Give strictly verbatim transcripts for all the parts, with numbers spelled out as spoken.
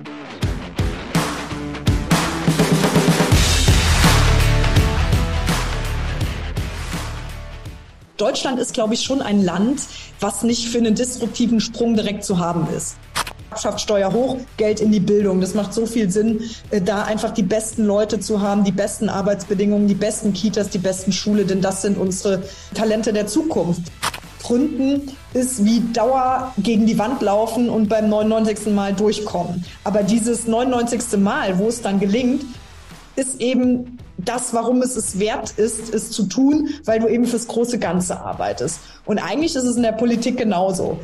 Deutschland ist, glaube ich, schon ein Land, was nicht für einen disruptiven Sprung direkt zu haben ist. Erbschaftssteuer hoch, Geld in die Bildung. Das macht so viel Sinn, da einfach die besten Leute zu haben, die besten Arbeitsbedingungen, die besten Kitas, die besten Schulen, denn das sind unsere Talente der Zukunft. Gründen ist wie Dauer gegen die Wand laufen und beim neunundneunzigsten Mal durchkommen. Aber dieses neunundneunzigste Mal, wo es dann gelingt, ist eben das, warum es es wert ist, es zu tun, weil du eben fürs große Ganze arbeitest. Und eigentlich ist es in der Politik genauso.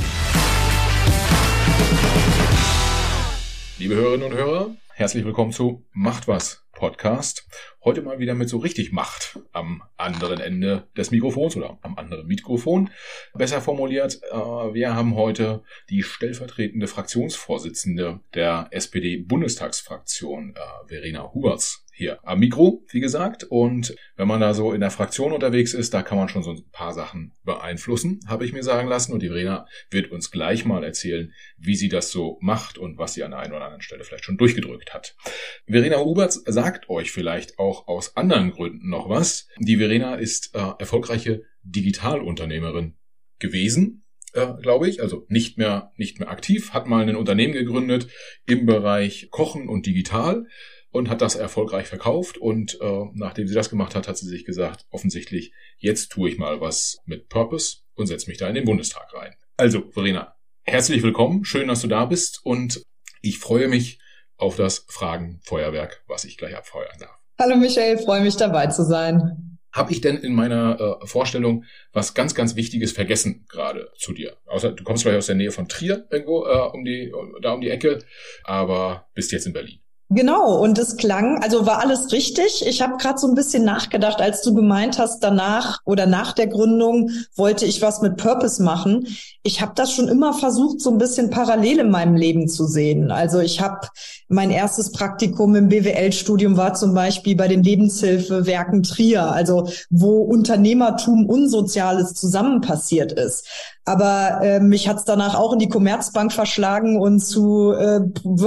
Liebe Hörerinnen und Hörer, herzlich willkommen zu Macht was Podcast. Heute mal wieder mit so richtig Macht am anderen Ende des Mikrofons oder am anderen Mikrofon. Besser formuliert, wir haben heute die stellvertretende Fraktionsvorsitzende der S P D-Bundestagsfraktion, Verena Huberts, hier am Mikro, wie gesagt. Und wenn man da so in der Fraktion unterwegs ist, da kann man schon so ein paar Sachen beeinflussen, habe ich mir sagen lassen. Und die Verena wird uns gleich mal erzählen, wie sie das so macht und was sie an der einen oder anderen Stelle vielleicht schon durchgedrückt hat. Verena Huberts sagt euch vielleicht auch aus anderen Gründen noch was. Die Verena ist äh, erfolgreiche Digitalunternehmerin gewesen, äh, glaube ich. Also nicht mehr, nicht mehr aktiv, hat mal ein Unternehmen gegründet im Bereich Kochen und Digital und hat das erfolgreich verkauft. Und äh, nachdem sie das gemacht hat, hat sie sich gesagt, offensichtlich, jetzt tue ich mal was mit Purpose und setze mich da in den Bundestag rein. Also, Verena, herzlich willkommen. Schön, dass du da bist. Und ich freue mich auf das Fragenfeuerwerk, was ich gleich abfeuern darf. Hallo Michael, freue mich dabei zu sein. Habe ich denn in meiner äh, Vorstellung was ganz, ganz Wichtiges vergessen gerade zu dir? Außer du kommst vielleicht aus der Nähe von Trier irgendwo äh, um die da um die Ecke, aber bist jetzt in Berlin. Genau, und es klang, also war alles richtig. Ich habe gerade so ein bisschen nachgedacht, als du gemeint hast, danach oder nach der Gründung wollte ich was mit Purpose machen. Ich habe das schon immer versucht, so ein bisschen parallel in meinem Leben zu sehen. Also ich habe mein erstes Praktikum im B W L-Studium war zum Beispiel bei den Lebenshilfewerken Trier, also wo Unternehmertum und Soziales zusammen passiert ist. Aber äh, mich hat's danach auch in die Commerzbank verschlagen und zu äh,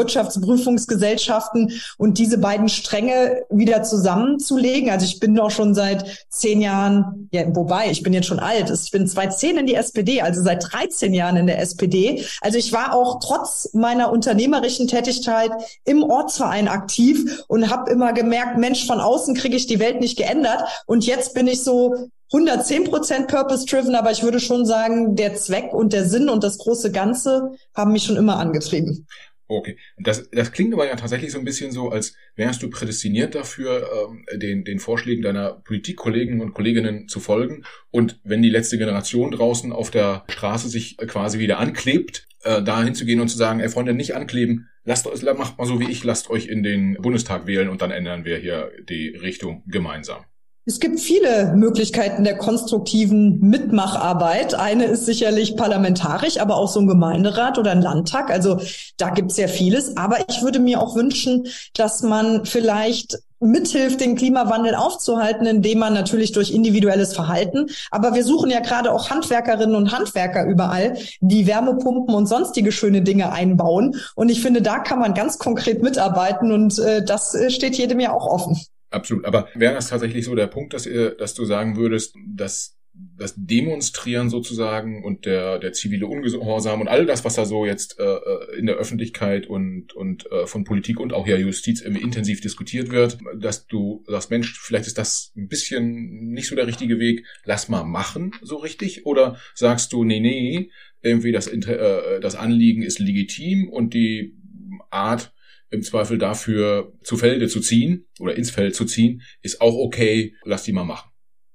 Wirtschaftsprüfungsgesellschaften und diese beiden Stränge wieder zusammenzulegen. Also ich bin auch schon seit zehn Jahren, ja, wobei, ich bin jetzt schon alt, ich bin zweitausendzehn in die S P D, also seit dreizehn Jahren in der S P D. Also ich war auch trotz meiner unternehmerischen Tätigkeit im Ortsverein aktiv und habe immer gemerkt, Mensch, von außen kriege ich die Welt nicht geändert. Und jetzt bin ich so hundertzehn Prozent purpose-driven, aber ich würde schon sagen, der Zweck und der Sinn und das große Ganze haben mich schon immer angetrieben. Okay, das, das klingt aber ja tatsächlich so ein bisschen so, als wärst du prädestiniert dafür, ähm, den, den Vorschlägen deiner Politikkollegen und Kolleginnen zu folgen. Und wenn die letzte Generation draußen auf der Straße sich quasi wieder anklebt, äh, da hinzugehen und zu sagen, ey Freunde, nicht ankleben, lasst euch, macht mal so wie ich, lasst euch in den Bundestag wählen und dann ändern wir hier die Richtung gemeinsam. Es gibt viele Möglichkeiten der konstruktiven Mitmacharbeit. Eine ist sicherlich parlamentarisch, aber auch so ein Gemeinderat oder ein Landtag. Also da gibt es ja vieles. Aber ich würde mir auch wünschen, dass man vielleicht mithilft, den Klimawandel aufzuhalten, indem man natürlich durch individuelles Verhalten, aber wir suchen ja gerade auch Handwerkerinnen und Handwerker überall, die Wärmepumpen und sonstige schöne Dinge einbauen. Und ich finde, da kann man ganz konkret mitarbeiten und äh, das steht jedem ja auch offen. Absolut. Aber wäre das tatsächlich so der Punkt, dass, ihr, dass du sagen würdest, dass das Demonstrieren sozusagen und der, der zivile Ungehorsam und all das, was da so jetzt äh, in der Öffentlichkeit und, und äh, von Politik und auch ja Justiz intensiv diskutiert wird, dass du sagst, Mensch, vielleicht ist das ein bisschen nicht so der richtige Weg, lass mal machen, so richtig? Oder sagst du, nee, nee, irgendwie das, äh, das Anliegen ist legitim und die Art, im Zweifel dafür zu Felde zu ziehen oder ins Feld zu ziehen, ist auch okay, lass die mal machen.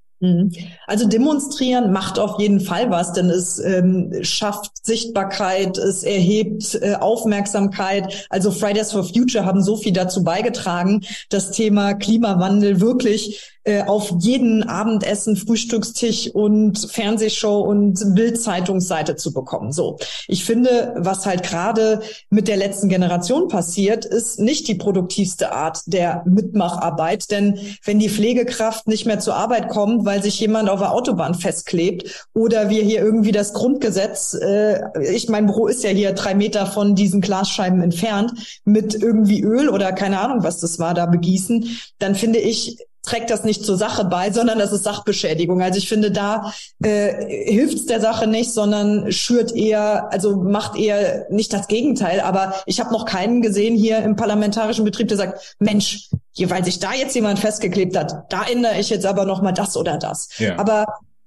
Also demonstrieren macht auf jeden Fall was, denn es ähm, schafft Sichtbarkeit, es erhebt äh, Aufmerksamkeit. Also Fridays for Future haben so viel dazu beigetragen, das Thema Klimawandel wirklich äh, auf jeden Abendessen, Frühstückstisch und Fernsehshow und Bild-Zeitungsseite zu bekommen. So, ich finde, was halt gerade mit der letzten Generation passiert, ist nicht die produktivste Art der Mitmacharbeit. Denn wenn die Pflegekraft nicht mehr zur Arbeit kommt, weil sich jemand auf der Autobahn festklebt oder wir hier irgendwie das Grundgesetz, äh, ich mein Büro ist ja hier drei Meter von diesen Glasscheiben entfernt, mit irgendwie Öl oder keine Ahnung, was das war, da begießen, dann finde ich, trägt das nicht zur Sache bei, sondern das ist Sachbeschädigung. Also ich finde, da äh, hilft es der Sache nicht, sondern schürt eher, also macht eher nicht das Gegenteil. Aber ich habe noch keinen gesehen hier im parlamentarischen Betrieb, der sagt, Mensch, hier, weil sich da jetzt jemand festgeklebt hat, da ändere ich jetzt aber noch mal das oder das. Ja. Aber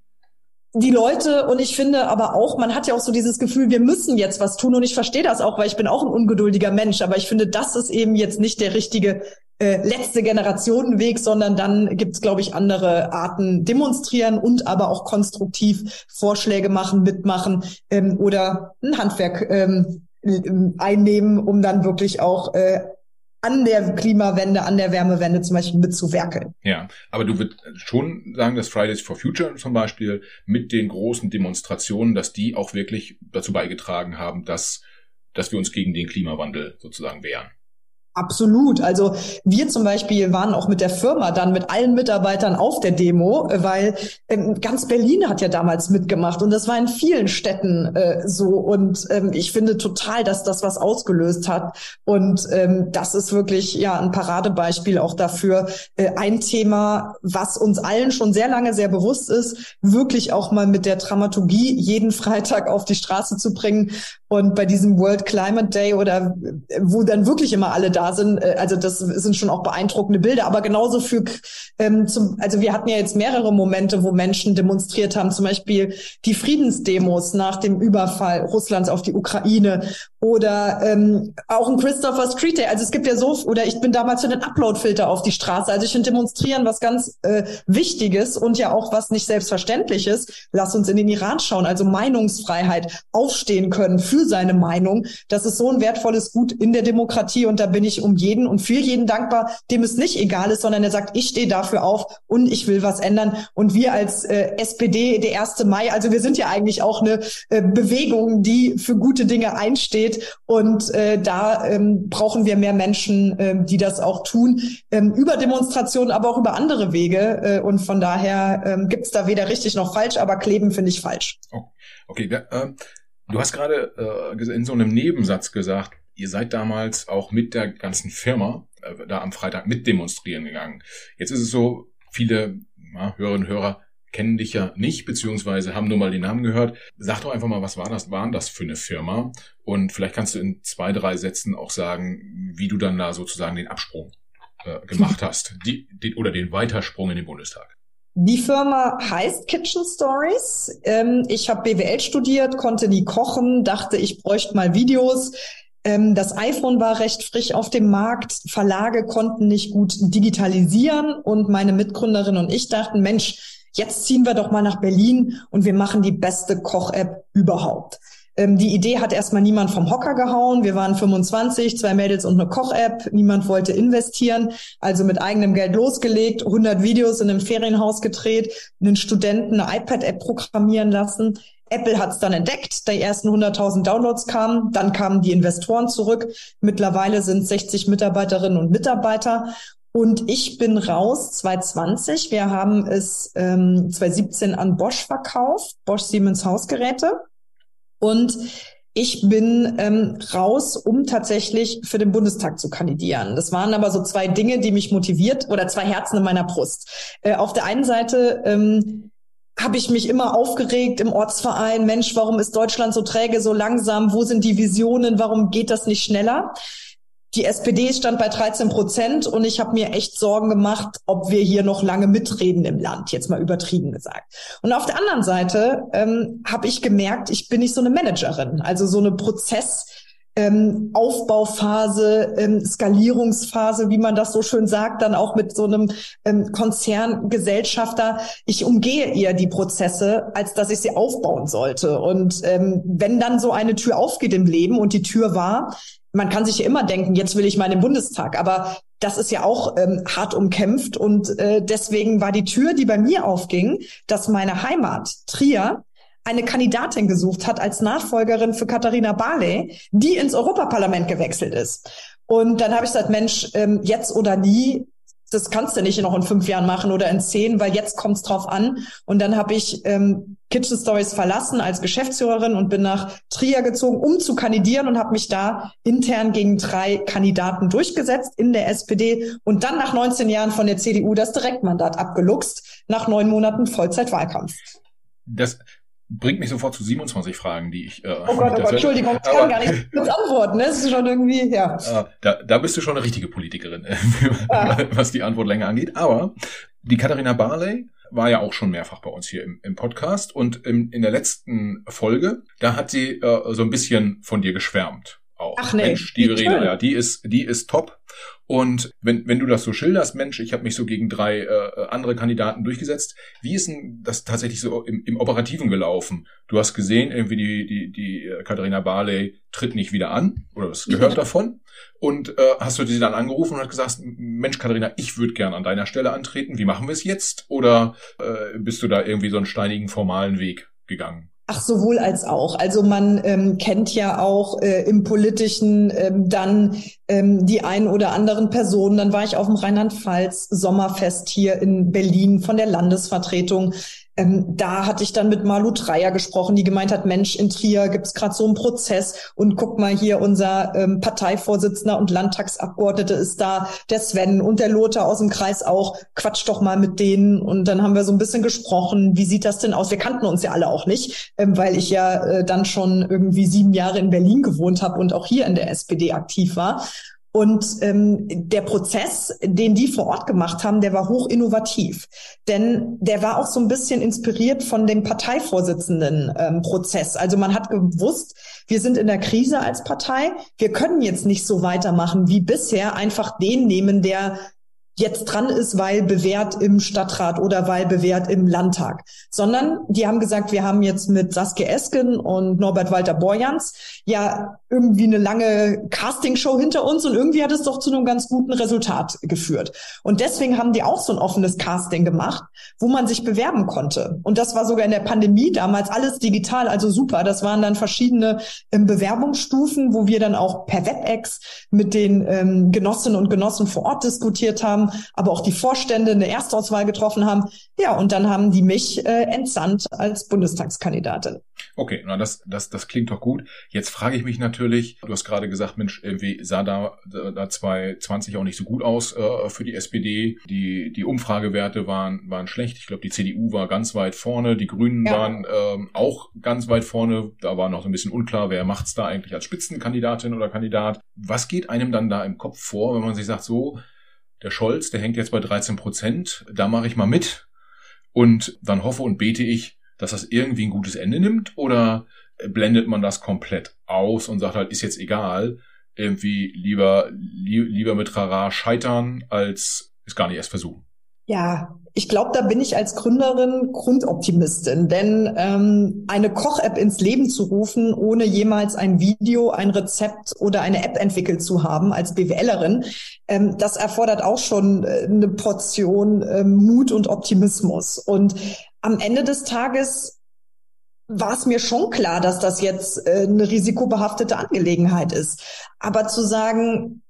die Leute, und ich finde aber auch, man hat ja auch so dieses Gefühl, wir müssen jetzt was tun, und ich verstehe das auch, weil ich bin auch ein ungeduldiger Mensch, aber ich finde, das ist eben jetzt nicht der richtige äh, letzte Generationenweg, sondern dann gibt's, glaube ich, andere Arten, demonstrieren und aber auch konstruktiv Vorschläge machen, mitmachen ähm, oder ein Handwerk ähm, einnehmen, um dann wirklich auch äh, an der Klimawende, an der Wärmewende zum Beispiel mitzuwerkeln. Ja, aber du würdest schon sagen, dass Fridays for Future zum Beispiel mit den großen Demonstrationen, dass die auch wirklich dazu beigetragen haben, dass, dass wir uns gegen den Klimawandel sozusagen wehren. Absolut. Also wir zum Beispiel waren auch mit der Firma dann mit allen Mitarbeitern auf der Demo, weil ähm, ganz Berlin hat ja damals mitgemacht und das war in vielen Städten äh, so. Und ähm, ich finde total, dass das was ausgelöst hat. Und ähm, das ist wirklich ja ein Paradebeispiel auch dafür, äh, ein Thema, was uns allen schon sehr lange sehr bewusst ist, wirklich auch mal mit der Dramaturgie jeden Freitag auf die Straße zu bringen. Und bei diesem World Climate Day oder wo dann wirklich immer alle da sind, also das sind schon auch beeindruckende Bilder, aber genauso für, ähm, zum, also wir hatten ja jetzt mehrere Momente, wo Menschen demonstriert haben, zum Beispiel die Friedensdemos nach dem Überfall Russlands auf die Ukraine oder ähm, auch ein Christopher Street Day. Also es gibt ja so, oder ich bin damals für den Uploadfilter auf die Straße. Also ich finde Demonstrieren was ganz äh, Wichtiges und ja auch was nicht Selbstverständliches. Lass uns in den Iran schauen, also Meinungsfreiheit, aufstehen können für seine Meinung. Das ist so ein wertvolles Gut in der Demokratie und da bin ich um jeden und für jeden dankbar, dem es nicht egal ist, sondern er sagt, ich stehe dafür auf und ich will was ändern. Und wir als äh, S P D, der erste Mai, also wir sind ja eigentlich auch eine äh, Bewegung, die für gute Dinge einsteht und äh, da ähm, brauchen wir mehr Menschen, äh, die das auch tun, ähm, über Demonstrationen, aber auch über andere Wege äh, und von daher ähm, gibt es da weder richtig noch falsch, aber kleben finde ich falsch. Oh, okay, da, äh Du hast gerade äh, in so einem Nebensatz gesagt, ihr seid damals auch mit der ganzen Firma äh, da am Freitag mit demonstrieren gegangen. Jetzt ist es so, viele ja, Hörerinnen und Hörer kennen dich ja nicht, beziehungsweise haben nur mal den Namen gehört. Sag doch einfach mal, was war das, waren das für eine Firma? Und vielleicht kannst du in zwei, drei Sätzen auch sagen, wie du dann da sozusagen den Absprung äh, gemacht hast, die, den, oder den Weitersprung in den Bundestag. Die Firma heißt Kitchen Stories. Ähm, ich habe B W L studiert, konnte nie kochen, dachte, ich bräuchte mal Videos. Ähm, das iPhone war recht frisch auf dem Markt. Verlage konnten nicht gut digitalisieren und meine Mitgründerin und ich dachten, Mensch, jetzt ziehen wir doch mal nach Berlin und wir machen die beste Koch-App überhaupt. Ähm, die Idee hat erstmal niemand vom Hocker gehauen. Wir waren fünfundzwanzig, zwei Mädels und eine Koch-App. Niemand wollte investieren, also mit eigenem Geld losgelegt, hundert Videos in einem Ferienhaus gedreht, einen Studenten eine iPad-App programmieren lassen. Apple hat es dann entdeckt, die ersten hunderttausend Downloads kamen, dann kamen die Investoren zurück. Mittlerweile sind sechzig Mitarbeiterinnen und Mitarbeiter. Und ich bin raus zwanzig zwanzig. Wir haben es ähm, zwanzig siebzehn an Bosch verkauft, Bosch Siemens Hausgeräte. Und ich bin ähm, raus, um tatsächlich für den Bundestag zu kandidieren. Das waren aber so zwei Dinge, die mich motiviert, oder zwei Herzen in meiner Brust. Äh, auf der einen Seite ähm, habe ich mich immer aufgeregt im Ortsverein. Mensch, warum ist Deutschland so träge, so langsam? Wo sind die Visionen? Warum geht das nicht schneller? Die S P D stand bei dreizehn Prozent und ich habe mir echt Sorgen gemacht, ob wir hier noch lange mitreden im Land, jetzt mal übertrieben gesagt. Und auf der anderen Seite ähm, habe ich gemerkt, ich bin nicht so eine Managerin, also so eine Prozess- Ähm, Aufbauphase, ähm, Skalierungsphase, wie man das so schön sagt, dann auch mit so einem ähm, Konzerngesellschafter. Ich umgehe eher die Prozesse, als dass ich sie aufbauen sollte. Und ähm, wenn dann so eine Tür aufgeht im Leben, und die Tür war, man kann sich ja immer denken, jetzt will ich mal in den Bundestag, aber das ist ja auch ähm, hart umkämpft und äh, deswegen war die Tür, die bei mir aufging, dass meine Heimat Trier eine Kandidatin gesucht hat als Nachfolgerin für Katharina Barley, die ins Europaparlament gewechselt ist. Und dann habe ich gesagt, Mensch, ähm, jetzt oder nie, das kannst du nicht noch in fünf Jahren machen oder in zehn, weil jetzt kommt's drauf an. Und dann habe ich ähm, Kitchen Stories verlassen als Geschäftsführerin und bin nach Trier gezogen, um zu kandidieren und habe mich da intern gegen drei Kandidaten durchgesetzt in der S P D und dann nach neunzehn Jahren von der C D U das Direktmandat abgeluchst, nach neun Monaten Vollzeitwahlkampf. Das bringt mich sofort zu siebenundzwanzig Fragen, die ich... Äh, oh Gott, oh Gott, Entschuldigung, ich kann aber gar nicht kurz antworten. Ne? Das ist schon irgendwie, ja. Äh, da, da bist du schon eine richtige Politikerin, ja. was die Antwortlänge angeht. Aber die Katharina Barley war ja auch schon mehrfach bei uns hier im, im Podcast. Und im, in der letzten Folge, da hat sie äh, so ein bisschen von dir geschwärmt. Auch. Ach nee, Mensch, die Verena, ja, die ist, die ist top. Und wenn, wenn du das so schilderst, Mensch, ich habe mich so gegen drei äh, andere Kandidaten durchgesetzt. Wie ist denn das tatsächlich so im, im Operativen gelaufen? Du hast gesehen, irgendwie die, die, die äh, Katharina Barley tritt nicht wieder an oder es gehört davon. Und äh, hast du sie dann angerufen und hast gesagt, Mensch, Katharina, ich würde gern an deiner Stelle antreten. Wie machen wir es jetzt? Oder äh, bist du da irgendwie so einen steinigen, formalen Weg gegangen? Ach, sowohl als auch. Also man ähm, kennt ja auch äh, im Politischen ähm, dann ähm, die ein oder anderen Personen. Dann war ich auf dem Rheinland-Pfalz Sommerfest hier in Berlin von der Landesvertretung. Ähm, da hatte ich dann mit Malu Dreyer gesprochen, die gemeint hat, Mensch, in Trier gibt's gerade so einen Prozess und guck mal hier, unser ähm, Parteivorsitzender und Landtagsabgeordnete ist da, der Sven und der Lothar aus dem Kreis auch, quatsch doch mal mit denen. Und dann haben wir so ein bisschen gesprochen, wie sieht das denn aus? Wir kannten uns ja alle auch nicht, ähm, weil ich ja äh, dann schon irgendwie sieben Jahre in Berlin gewohnt habe und auch hier in der S P D aktiv war. Und ähm, der Prozess, den die vor Ort gemacht haben, der war hoch innovativ. Denn der war auch so ein bisschen inspiriert von dem Parteivorsitzenden ähm, Prozess. Also man hat gewusst, wir sind in der Krise als Partei. Wir können jetzt nicht so weitermachen wie bisher, einfach den nehmen, der jetzt dran ist, weil bewährt im Stadtrat oder weil bewährt im Landtag. Sondern die haben gesagt, wir haben jetzt mit Saskia Esken und Norbert Walter-Borjans ja irgendwie eine lange Castingshow hinter uns und irgendwie hat es doch zu einem ganz guten Resultat geführt. Und deswegen haben die auch so ein offenes Casting gemacht, wo man sich bewerben konnte. Und das war sogar in der Pandemie damals alles digital, also super. Das waren dann verschiedene ähm, Bewerbungsstufen, wo wir dann auch per WebEx mit den ähm, Genossinnen und Genossen vor Ort diskutiert haben, aber auch die Vorstände eine Erstauswahl getroffen haben. Ja, und dann haben die mich äh, entsandt als Bundestagskandidatin. Okay, na das das das klingt doch gut. Jetzt frage ich mich natürlich, du hast gerade gesagt, Mensch, irgendwie sah da, da zwanzig zwanzig auch nicht so gut aus äh, für die S P D. Die die Umfragewerte waren waren schlecht. Ich glaube, die C D U war ganz weit vorne, die Grünen ja. waren ähm, auch ganz weit vorne. Da war noch so ein bisschen unklar, wer macht's da eigentlich als Spitzenkandidatin oder Kandidat. Was geht einem dann da im Kopf vor, wenn man sich sagt, so, der Scholz, der hängt jetzt bei dreizehn Prozent, da mache ich mal mit und dann hoffe und bete ich, dass das irgendwie ein gutes Ende nimmt, oder blendet man das komplett aus und sagt halt, ist jetzt egal, irgendwie lieber li- lieber mit Rara scheitern, als es gar nicht erst versuchen? Ja, ich glaube, da bin ich als Gründerin Grundoptimistin, denn ähm, eine Koch-App ins Leben zu rufen, ohne jemals ein Video, ein Rezept oder eine App entwickelt zu haben als BWLerin, ähm, das erfordert auch schon äh, eine Portion äh, Mut und Optimismus. Und am Ende des Tages war es mir schon klar, dass das jetzt äh, eine risikobehaftete Angelegenheit ist. Aber zu sagen,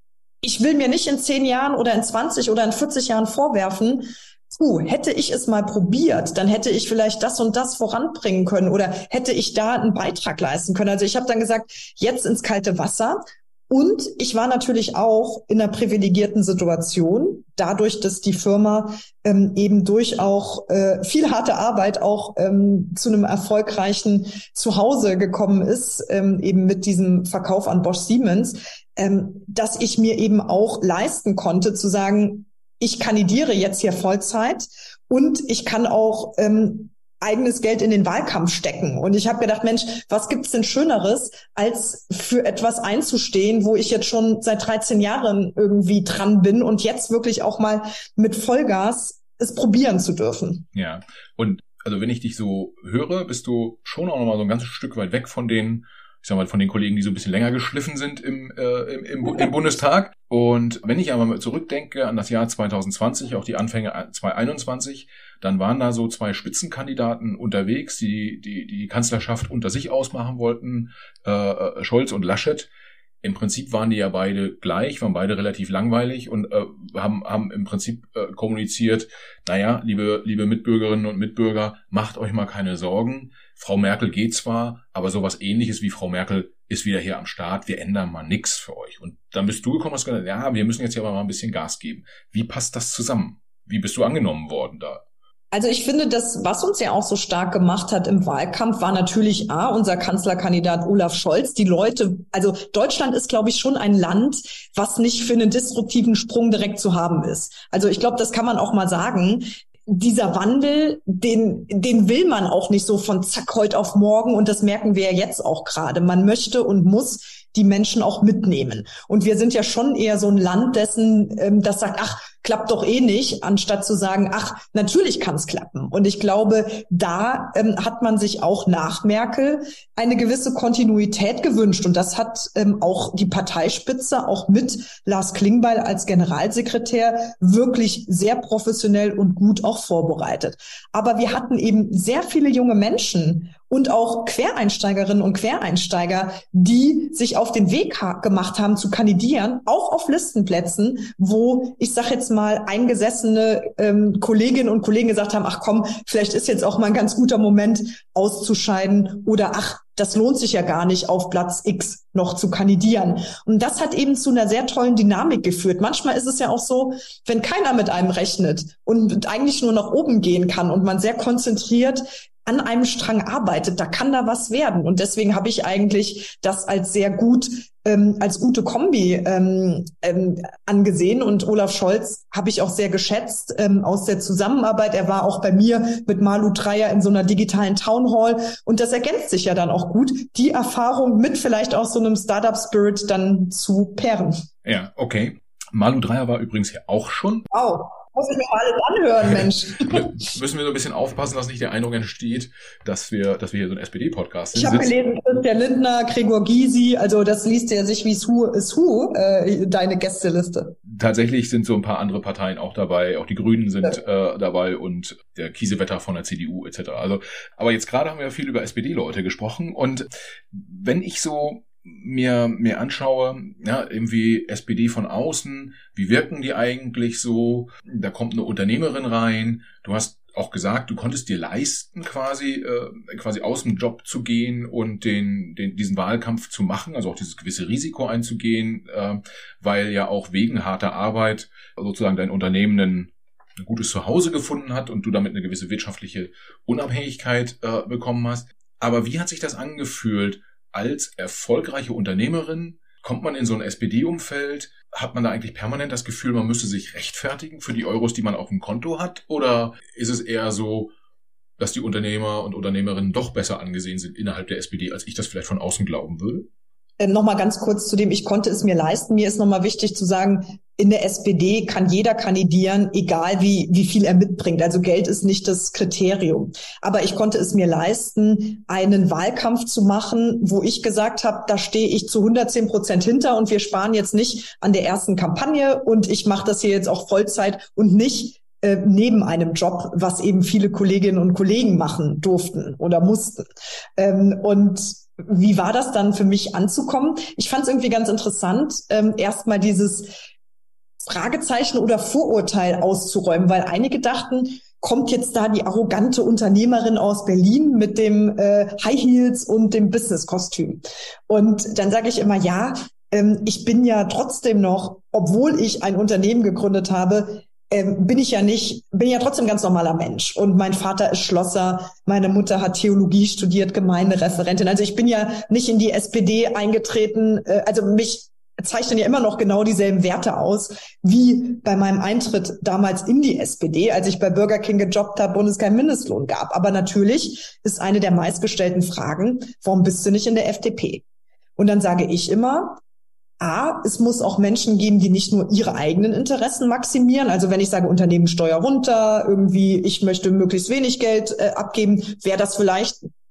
ich will mir nicht in zehn Jahren oder in zwanzig oder in vierzig Jahren vorwerfen, puh, hätte ich es mal probiert, dann hätte ich vielleicht das und das voranbringen können oder hätte ich da einen Beitrag leisten können. Also ich habe dann gesagt, jetzt ins kalte Wasser. Und ich war natürlich auch in einer privilegierten Situation, dadurch, dass die Firma ähm, eben durch auch äh, viel harte Arbeit auch ähm, zu einem erfolgreichen Zuhause gekommen ist, ähm, eben mit diesem Verkauf an Bosch Siemens, ähm, dass ich mir eben auch leisten konnte zu sagen, ich kandidiere jetzt hier Vollzeit und ich kann auch ähm, eigenes Geld in den Wahlkampf stecken. Und ich habe gedacht, Mensch, was gibt's denn Schöneres, als für etwas einzustehen, wo ich jetzt schon seit dreizehn Jahren irgendwie dran bin und jetzt wirklich auch mal mit Vollgas es probieren zu dürfen. Ja, und also wenn ich dich so höre, bist du schon auch noch mal so ein ganzes Stück weit weg von den ich sag mal, von den Kollegen, die so ein bisschen länger geschliffen sind im, äh, im, im, im Bundestag. Und wenn ich aber mal zurückdenke an das Jahr zwanzig zwanzig, auch die Anfänge zwanzig einundzwanzig, dann waren da so zwei Spitzenkandidaten unterwegs, die die, die Kanzlerschaft unter sich ausmachen wollten, äh, Scholz und Laschet. Im Prinzip waren die ja beide gleich, waren beide relativ langweilig und äh, haben haben im Prinzip äh, kommuniziert, naja, liebe liebe Mitbürgerinnen und Mitbürger, macht euch mal keine Sorgen. Frau Merkel geht zwar, aber sowas Ähnliches wie Frau Merkel ist wieder hier am Start. Wir ändern mal nix für euch. Und dann bist du gekommen und hast gesagt, ja, wir müssen jetzt hier aber mal ein bisschen Gas geben. Wie passt das zusammen? Wie bist du angenommen worden da? Also ich finde, das, was uns ja auch so stark gemacht hat im Wahlkampf, war natürlich A, unser Kanzlerkandidat Olaf Scholz. Die Leute, also Deutschland ist, glaube ich, schon ein Land, was nicht für einen disruptiven Sprung direkt zu haben ist. Also ich glaube, das kann man auch mal sagen. Dieser Wandel, den, den will man auch nicht so von zack heute auf morgen. Und das merken wir ja jetzt auch gerade. Man möchte und muss die Menschen auch mitnehmen. Und wir sind ja schon eher so ein Land dessen, ähm, das sagt, ach, klappt doch eh nicht, anstatt zu sagen, ach, natürlich kann es klappen. Und ich glaube, da ähm, hat man sich auch nach Merkel eine gewisse Kontinuität gewünscht. Und das hat ähm, auch die Parteispitze, auch mit Lars Klingbeil als Generalsekretär, wirklich sehr professionell und gut auch vorbereitet. Aber wir hatten eben sehr viele junge Menschen und auch Quereinsteigerinnen und Quereinsteiger, die sich auf den Weg ha- gemacht haben zu kandidieren, auch auf Listenplätzen, wo, ich sage jetzt mal, eingesessene ähm, Kolleginnen und Kollegen gesagt haben, ach komm, vielleicht ist jetzt auch mal ein ganz guter Moment auszuscheiden oder ach, das lohnt sich ja gar nicht, auf Platz X noch zu kandidieren. Und das hat eben zu einer sehr tollen Dynamik geführt. Manchmal ist es ja auch so, wenn keiner mit einem rechnet und eigentlich nur nach oben gehen kann und man sehr konzentriert an einem Strang arbeitet, da kann da was werden. Und deswegen habe ich eigentlich das als sehr gut, ähm, als gute Kombi ähm, ähm, angesehen. Und Olaf Scholz habe ich auch sehr geschätzt ähm, aus der Zusammenarbeit. Er war auch bei mir mit Malu Dreyer in so einer digitalen Townhall. Und das ergänzt sich ja dann auch gut, die Erfahrung mit vielleicht auch so einem Startup-Spirit dann zu paaren. Ja, okay. Malu Dreyer war übrigens hier auch schon. Wow. Muss ich mir mal alles anhören, Mensch. Müssen wir so ein bisschen aufpassen, dass nicht der Eindruck entsteht, dass wir, dass wir hier so ein S P D-Podcast sind. Ich habe gelesen, Christian Lindner, Gregor Gysi, also das liest ja sich wie Who is Who, äh, deine Gästeliste. Tatsächlich sind so ein paar andere Parteien auch dabei, auch die Grünen sind ja. äh, dabei und der Kiesewetter von der C D U et cetera. Also, aber jetzt gerade haben wir ja viel über S P D-Leute gesprochen und wenn ich so mir mir anschaue, ja, irgendwie S P D von außen, wie wirken die eigentlich so? Da kommt eine Unternehmerin rein. Du hast auch gesagt, du konntest dir leisten, quasi äh, quasi aus dem Job zu gehen und den den diesen Wahlkampf zu machen, also auch dieses gewisse Risiko einzugehen, äh, weil ja auch wegen harter Arbeit sozusagen dein Unternehmen ein ein gutes Zuhause gefunden hat und du damit eine gewisse wirtschaftliche Unabhängigkeit äh, bekommen hast. Aber wie hat sich das angefühlt? Als erfolgreiche Unternehmerin kommt man in so ein S P D-Umfeld, hat man da eigentlich permanent das Gefühl, man müsste sich rechtfertigen für die Euros, die man auf dem Konto hat? Oder ist es eher so, dass die Unternehmer und Unternehmerinnen doch besser angesehen sind innerhalb der S P D, als ich das vielleicht von außen glauben würde? Ähm, Nochmal ganz kurz zu dem, ich konnte es mir leisten. Mir ist nochmal wichtig zu sagen, in der S P D kann jeder kandidieren, egal wie wie viel er mitbringt. Also Geld ist nicht das Kriterium. Aber ich konnte es mir leisten, einen Wahlkampf zu machen, wo ich gesagt habe, da stehe ich zu hundertzehn Prozent hinter und wir sparen jetzt nicht an der ersten Kampagne und ich mache das hier jetzt auch Vollzeit und nicht äh, neben einem Job, was eben viele Kolleginnen und Kollegen machen durften oder mussten. Ähm, und wie war das dann für mich anzukommen? Ich fand es irgendwie ganz interessant, ähm, erstmal dieses Fragezeichen oder Vorurteil auszuräumen, weil einige dachten, kommt jetzt da die arrogante Unternehmerin aus Berlin mit dem äh, High Heels und dem Business-Kostüm. Und dann sage ich immer, ja, ähm, ich bin ja trotzdem noch, obwohl ich ein Unternehmen gegründet habe, ähm, bin ich ja nicht, bin ja trotzdem ganz normaler Mensch. Und mein Vater ist Schlosser, meine Mutter hat Theologie studiert, Gemeindereferentin. Also ich bin ja nicht in die S P D eingetreten, äh, also mich zeichnen ja immer noch genau dieselben Werte aus, wie bei meinem Eintritt damals in die S P D, als ich bei Burger King gejobbt habe und es keinen Mindestlohn gab. Aber natürlich ist eine der meistgestellten Fragen, warum bist du nicht in der F D P? Und dann sage ich immer, A, es muss auch Menschen geben, die nicht nur ihre eigenen Interessen maximieren. Also wenn ich sage, Unternehmenssteuer runter, irgendwie, ich möchte möglichst wenig Geld äh, abgeben, wäre das vielleicht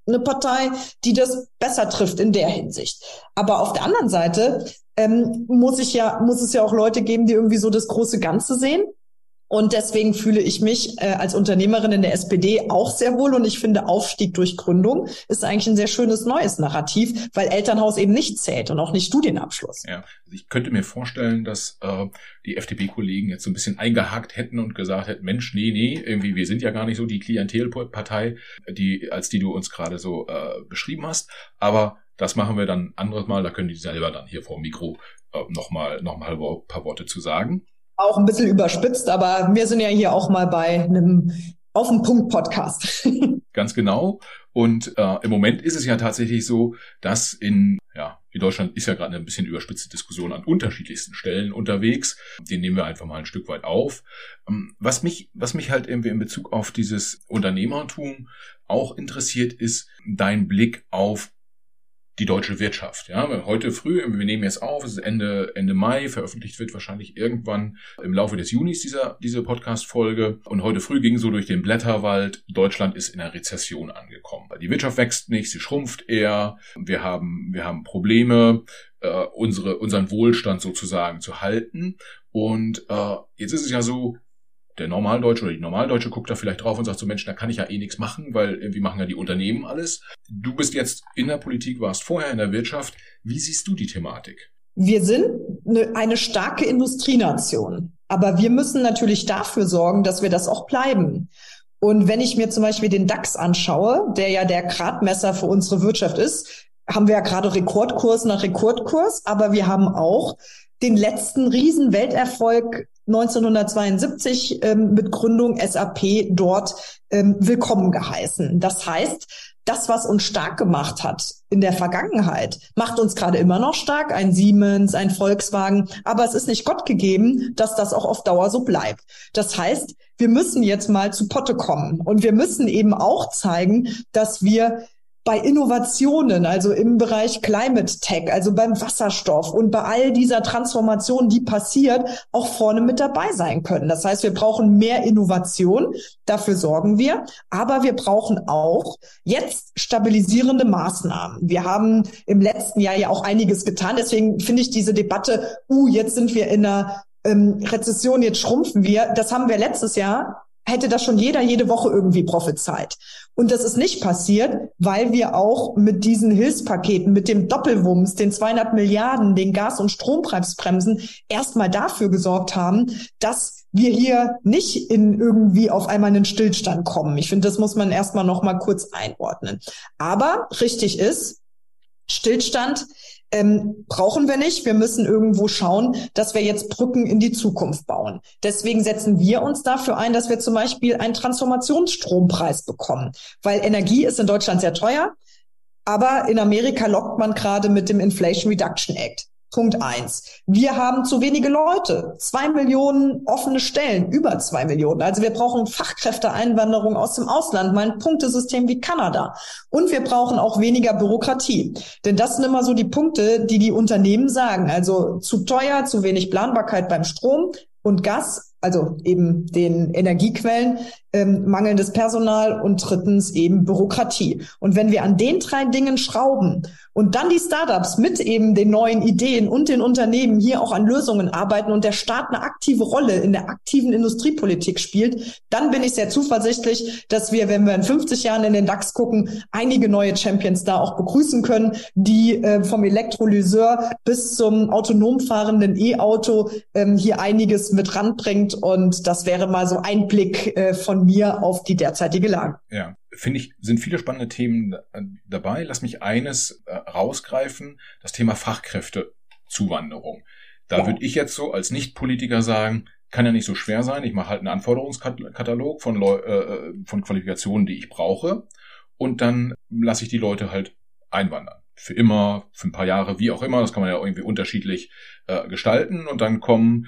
eine Partei, die das besser trifft in der Hinsicht. Aber auf der anderen Seite ähm, muss ich ja, muss es ja auch Leute geben, die irgendwie so das große Ganze sehen. Und deswegen fühle ich mich äh, als Unternehmerin in der S P D auch sehr wohl. Und ich finde, Aufstieg durch Gründung ist eigentlich ein sehr schönes neues Narrativ, weil Elternhaus eben nicht zählt und auch nicht Studienabschluss. Ja, also ich könnte mir vorstellen, dass äh, die F D P-Kollegen jetzt so ein bisschen eingehakt hätten und gesagt hätten, Mensch, nee, nee, irgendwie, wir sind ja gar nicht so die Klientelpartei, die, als die du uns gerade so äh, beschrieben hast. Aber das machen wir dann ein anderes Mal. Da können die selber dann hier vor dem Mikro äh, nochmal noch mal ein paar Worte zu sagen. Auch ein bisschen überspitzt, aber wir sind ja hier auch mal bei einem Auf den Punkt Podcast. Ganz genau. Und äh, im Moment ist es ja tatsächlich so, dass in, ja, in Deutschland ist ja gerade eine ein bisschen überspitzte Diskussion an unterschiedlichsten Stellen unterwegs. Den nehmen wir einfach mal ein Stück weit auf. Ähm, was mich, was mich halt irgendwie in Bezug auf dieses Unternehmertum auch interessiert, ist dein Blick auf die deutsche Wirtschaft. Ja, heute früh, wir nehmen jetzt auf, es ist Ende, Ende Mai, veröffentlicht wird wahrscheinlich irgendwann im Laufe des Junis dieser, diese Podcast-Folge. Und heute früh ging so durch den Blätterwald, Deutschland ist in einer Rezession angekommen. Die Wirtschaft wächst nicht, sie schrumpft eher. Wir haben, wir haben Probleme, äh, unsere, unseren Wohlstand sozusagen zu halten. Und äh, jetzt ist es ja so, der Normaldeutsche oder die Normaldeutsche guckt da vielleicht drauf und sagt so, Mensch, da kann ich ja eh nichts machen, weil irgendwie machen ja die Unternehmen alles. Du bist jetzt in der Politik, warst vorher in der Wirtschaft. Wie siehst du die Thematik? Wir sind eine, eine starke Industrienation, aber wir müssen natürlich dafür sorgen, dass wir das auch bleiben. Und wenn ich mir zum Beispiel den DAX anschaue, der ja der Gradmesser für unsere Wirtschaft ist, haben wir ja gerade Rekordkurs nach Rekordkurs, aber wir haben auch den letzten riesen Welterfolg neunzehnhundertzweiundsiebzig ähm, mit Gründung S A P dort ähm, willkommen geheißen. Das heißt, das, was uns stark gemacht hat in der Vergangenheit, macht uns gerade immer noch stark, ein Siemens, ein Volkswagen, aber es ist nicht Gott gegeben, dass das auch auf Dauer so bleibt. Das heißt, wir müssen jetzt mal zu Potte kommen und wir müssen eben auch zeigen, dass wir bei Innovationen, also im Bereich Climate Tech, also beim Wasserstoff und bei all dieser Transformation, die passiert, auch vorne mit dabei sein können. Das heißt, wir brauchen mehr Innovation, dafür sorgen wir, aber wir brauchen auch jetzt stabilisierende Maßnahmen. Wir haben im letzten Jahr ja auch einiges getan, deswegen finde ich diese Debatte, uh, jetzt sind wir in einer ähm, Rezession, jetzt schrumpfen wir, das haben wir letztes Jahr, hätte das schon jeder jede Woche irgendwie prophezeit. Und das ist nicht passiert, weil wir auch mit diesen Hilfspaketen, mit dem Doppelwumms, den zweihundert Milliarden, den Gas- und Strompreisbremsen erstmal dafür gesorgt haben, dass wir hier nicht in irgendwie auf einmal einen Stillstand kommen. Ich finde, das muss man erstmal noch mal kurz einordnen. Aber richtig ist, Stillstand Ähm, brauchen wir nicht. Wir müssen irgendwo schauen, dass wir jetzt Brücken in die Zukunft bauen. Deswegen setzen wir uns dafür ein, dass wir zum Beispiel einen Transformationsstrompreis bekommen. Weil Energie ist in Deutschland sehr teuer, aber in Amerika lockt man gerade mit dem Inflation Reduction Act. Punkt eins. Wir haben zu wenige Leute. Zwei Millionen offene Stellen, über zwei Millionen. Also wir brauchen Fachkräfteeinwanderung aus dem Ausland, mal ein Punktesystem wie Kanada. Und wir brauchen auch weniger Bürokratie. Denn das sind immer so die Punkte, die die Unternehmen sagen. Also zu teuer, zu wenig Planbarkeit beim Strom und Gas, also eben den Energiequellen, ähm, mangelndes Personal und drittens eben Bürokratie. Und wenn wir an den drei Dingen schrauben und dann die Startups mit eben den neuen Ideen und den Unternehmen hier auch an Lösungen arbeiten und der Staat eine aktive Rolle in der aktiven Industriepolitik spielt, dann bin ich sehr zuversichtlich, dass wir, wenn wir in fünfzig Jahren in den DAX gucken, einige neue Champions da auch begrüßen können, die äh, vom Elektrolyseur bis zum autonom fahrenden E-Auto ähm, hier einiges mit ranbringt. Und das wäre mal so ein Blick äh, von mir auf die derzeitige Lage. Ja, finde ich, sind viele spannende Themen dabei. Lass mich eines äh, rausgreifen, das Thema Fachkräftezuwanderung. Da ja. würde ich jetzt so als Nicht-Politiker sagen, kann ja nicht so schwer sein. Ich mache halt einen Anforderungskatalog von, Leu- äh, von Qualifikationen, die ich brauche. Und dann lasse ich die Leute halt einwandern. Für immer, für ein paar Jahre, wie auch immer. Das kann man ja irgendwie unterschiedlich äh, gestalten. Und dann kommen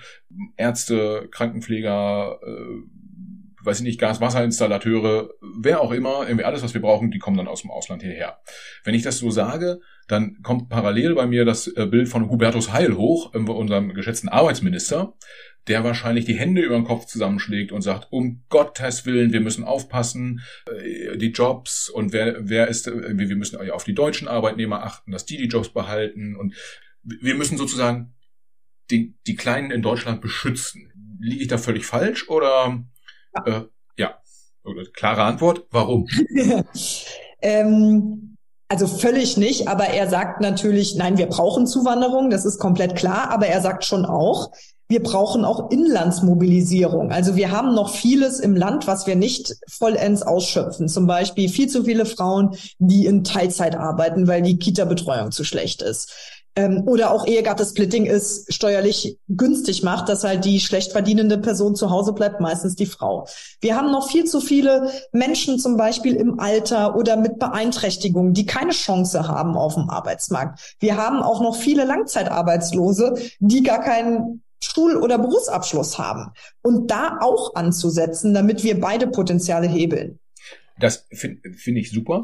Ärzte, Krankenpfleger, äh, weiß ich nicht, Gas-Wasser-Installateure, wer auch immer, irgendwie alles, was wir brauchen, die kommen dann aus dem Ausland hierher. Wenn ich das so sage, dann kommt parallel bei mir das äh, Bild von Hubertus Heil hoch, äh, unserem geschätzten Arbeitsminister, der wahrscheinlich die Hände über den Kopf zusammenschlägt und sagt, um Gottes Willen, wir müssen aufpassen, die Jobs und wer wer ist, wir müssen auf die deutschen Arbeitnehmer achten, dass die die Jobs behalten und wir müssen sozusagen die, die Kleinen in Deutschland beschützen. Liege ich da völlig falsch oder ja, äh, ja. Klare Antwort, warum? ähm Also völlig nicht, aber er sagt natürlich, nein, wir brauchen Zuwanderung, das ist komplett klar, aber er sagt schon auch, wir brauchen auch Inlandsmobilisierung. Also wir haben noch vieles im Land, was wir nicht vollends ausschöpfen. Zum Beispiel viel zu viele Frauen, die in Teilzeit arbeiten, weil die Kita-Betreuung zu schlecht ist. Ähm, oder auch Ehegattesplitting ist steuerlich günstig macht, dass halt die schlecht verdienende Person zu Hause bleibt, meistens die Frau. Wir haben noch viel zu viele Menschen zum Beispiel im Alter oder mit Beeinträchtigungen, die keine Chance haben auf dem Arbeitsmarkt. Wir haben auch noch viele Langzeitarbeitslose, die gar keinen Schul- oder Berufsabschluss haben. Und da auch anzusetzen, damit wir beide Potenziale hebeln. Das finde find ich super.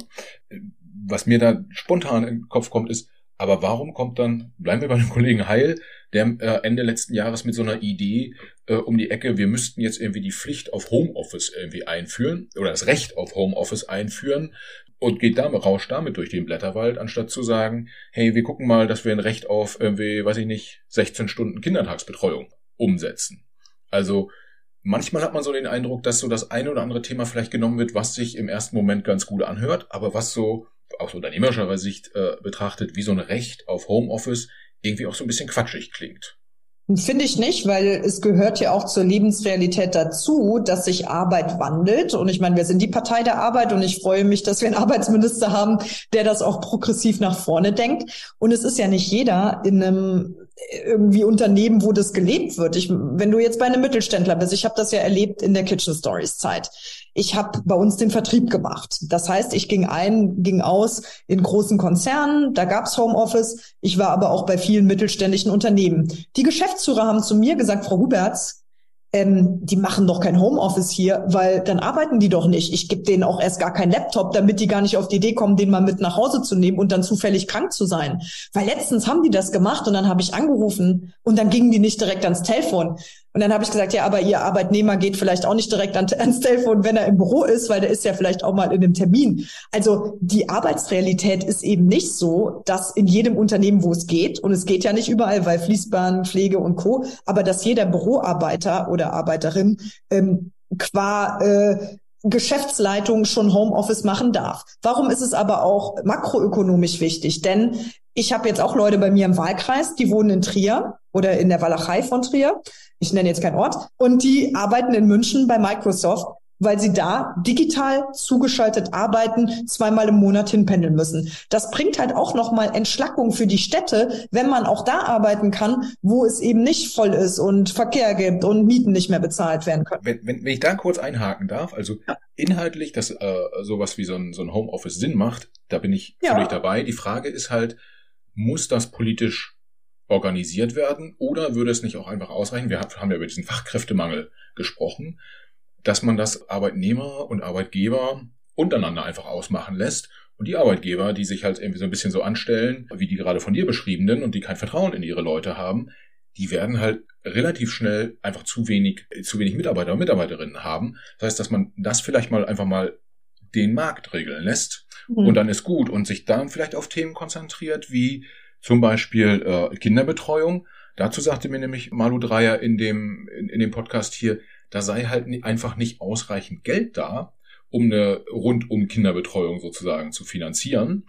Was mir da spontan in den Kopf kommt, ist, aber warum kommt dann, bleiben wir bei dem Kollegen Heil, der äh, Ende letzten Jahres mit so einer Idee äh, um die Ecke, wir müssten jetzt irgendwie die Pflicht auf Homeoffice irgendwie einführen oder das Recht auf Homeoffice einführen und geht damit, rauscht damit durch den Blätterwald, anstatt zu sagen, hey, wir gucken mal, dass wir ein Recht auf irgendwie, weiß ich nicht, sechzehn Stunden Kindertagsbetreuung umsetzen. Also manchmal hat man so den Eindruck, dass so das eine oder andere Thema vielleicht genommen wird, was sich im ersten Moment ganz gut anhört, aber was so aus unternehmerischer Sicht äh, betrachtet, wie so ein Recht auf Homeoffice irgendwie auch so ein bisschen quatschig klingt. Finde ich nicht, weil es gehört ja auch zur Lebensrealität dazu, dass sich Arbeit wandelt. Und ich meine, wir sind die Partei der Arbeit und ich freue mich, dass wir einen Arbeitsminister haben, der das auch progressiv nach vorne denkt. Und es ist ja nicht jeder in einem irgendwie Unternehmen, wo das gelebt wird. Ich, wenn du jetzt bei einem Mittelständler bist, ich habe das ja erlebt in der Kitchen Stories Zeit. Ich habe bei uns den Vertrieb gemacht. Das heißt, ich ging ein, ging aus in großen Konzernen, da gab's Homeoffice. Ich war aber auch bei vielen mittelständischen Unternehmen. Die Geschäftsführer haben zu mir gesagt, Frau Huberts, ähm, die machen doch kein Homeoffice hier, weil dann arbeiten die doch nicht. Ich gebe denen auch erst gar keinen Laptop, damit die gar nicht auf die Idee kommen, den mal mit nach Hause zu nehmen und dann zufällig krank zu sein. Weil letztens haben die das gemacht und dann habe ich angerufen und dann gingen die nicht direkt ans Telefon. Und dann habe ich gesagt, ja, aber Ihr Arbeitnehmer geht vielleicht auch nicht direkt ans Telefon, wenn er im Büro ist, weil der ist ja vielleicht auch mal in einem Termin. Also die Arbeitsrealität ist eben nicht so, dass in jedem Unternehmen, wo es geht, und es geht ja nicht überall, weil Fließbahn, Pflege und Co., aber dass jeder Büroarbeiter oder Arbeiterin ähm, qua äh, Geschäftsleitung schon Homeoffice machen darf. Warum ist es aber auch makroökonomisch wichtig? Denn ich habe jetzt auch Leute bei mir im Wahlkreis, die wohnen in Trier oder in der Walachei von Trier. Ich nenne jetzt keinen Ort. Und die arbeiten in München bei Microsoft, weil sie da digital zugeschaltet arbeiten, zweimal im Monat hinpendeln müssen. Das bringt halt auch nochmal Entschlackung für die Städte, wenn man auch da arbeiten kann, wo es eben nicht voll ist und Verkehr gibt und Mieten nicht mehr bezahlt werden können. Wenn, wenn, wenn ich da kurz einhaken darf, also inhaltlich, dass äh, sowas wie so ein, so ein Homeoffice Sinn macht, da bin ich ja völlig dabei. Die Frage ist halt, muss das politisch organisiert werden oder würde es nicht auch einfach ausreichen? Wir haben ja über diesen Fachkräftemangel gesprochen, dass man das Arbeitnehmer und Arbeitgeber untereinander einfach ausmachen lässt und die Arbeitgeber, die sich halt irgendwie so ein bisschen so anstellen, wie die gerade von dir beschriebenen und die kein Vertrauen in ihre Leute haben, die werden halt relativ schnell einfach zu wenig, zu wenig Mitarbeiter und Mitarbeiterinnen haben. Das heißt, dass man das vielleicht mal einfach mal den Markt regeln lässt mhm. und dann ist gut und sich dann vielleicht auf Themen konzentriert, wie zum Beispiel äh, Kinderbetreuung. Dazu sagte mir nämlich Malu Dreyer in dem, in, in dem Podcast hier, da sei halt einfach nicht ausreichend Geld da, um eine rundum Kinderbetreuung sozusagen zu finanzieren.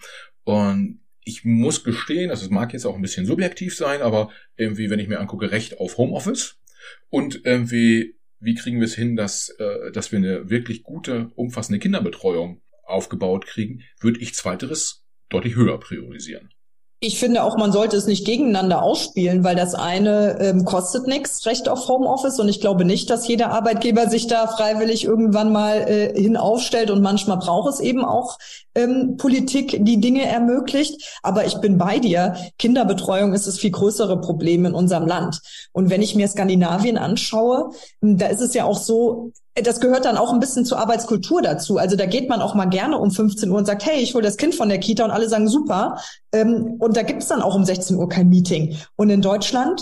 Und ich muss gestehen, also es mag jetzt auch ein bisschen subjektiv sein, aber irgendwie, wenn ich mir angucke, Recht auf Homeoffice und irgendwie, wie kriegen wir es hin, dass, äh, dass wir eine wirklich gute, umfassende Kinderbetreuung aufgebaut kriegen, würde ich Zweiteres deutlich höher priorisieren. Ich finde auch, man sollte es nicht gegeneinander ausspielen, weil das eine ähm, kostet nichts, Recht auf Homeoffice. Und ich glaube nicht, dass jeder Arbeitgeber sich da freiwillig irgendwann mal äh, hin aufstellt. Und manchmal braucht es eben auch ähm, Politik, die Dinge ermöglicht. Aber ich bin bei dir. Kinderbetreuung ist das viel größere Problem in unserem Land. Und wenn ich mir Skandinavien anschaue, da ist es ja auch so, das gehört dann auch ein bisschen zur Arbeitskultur dazu. Also da geht man auch mal gerne um fünfzehn Uhr und sagt, hey, ich hole das Kind von der Kita und alle sagen super. Und da gibt es dann auch um sechzehn Uhr kein Meeting. Und in Deutschland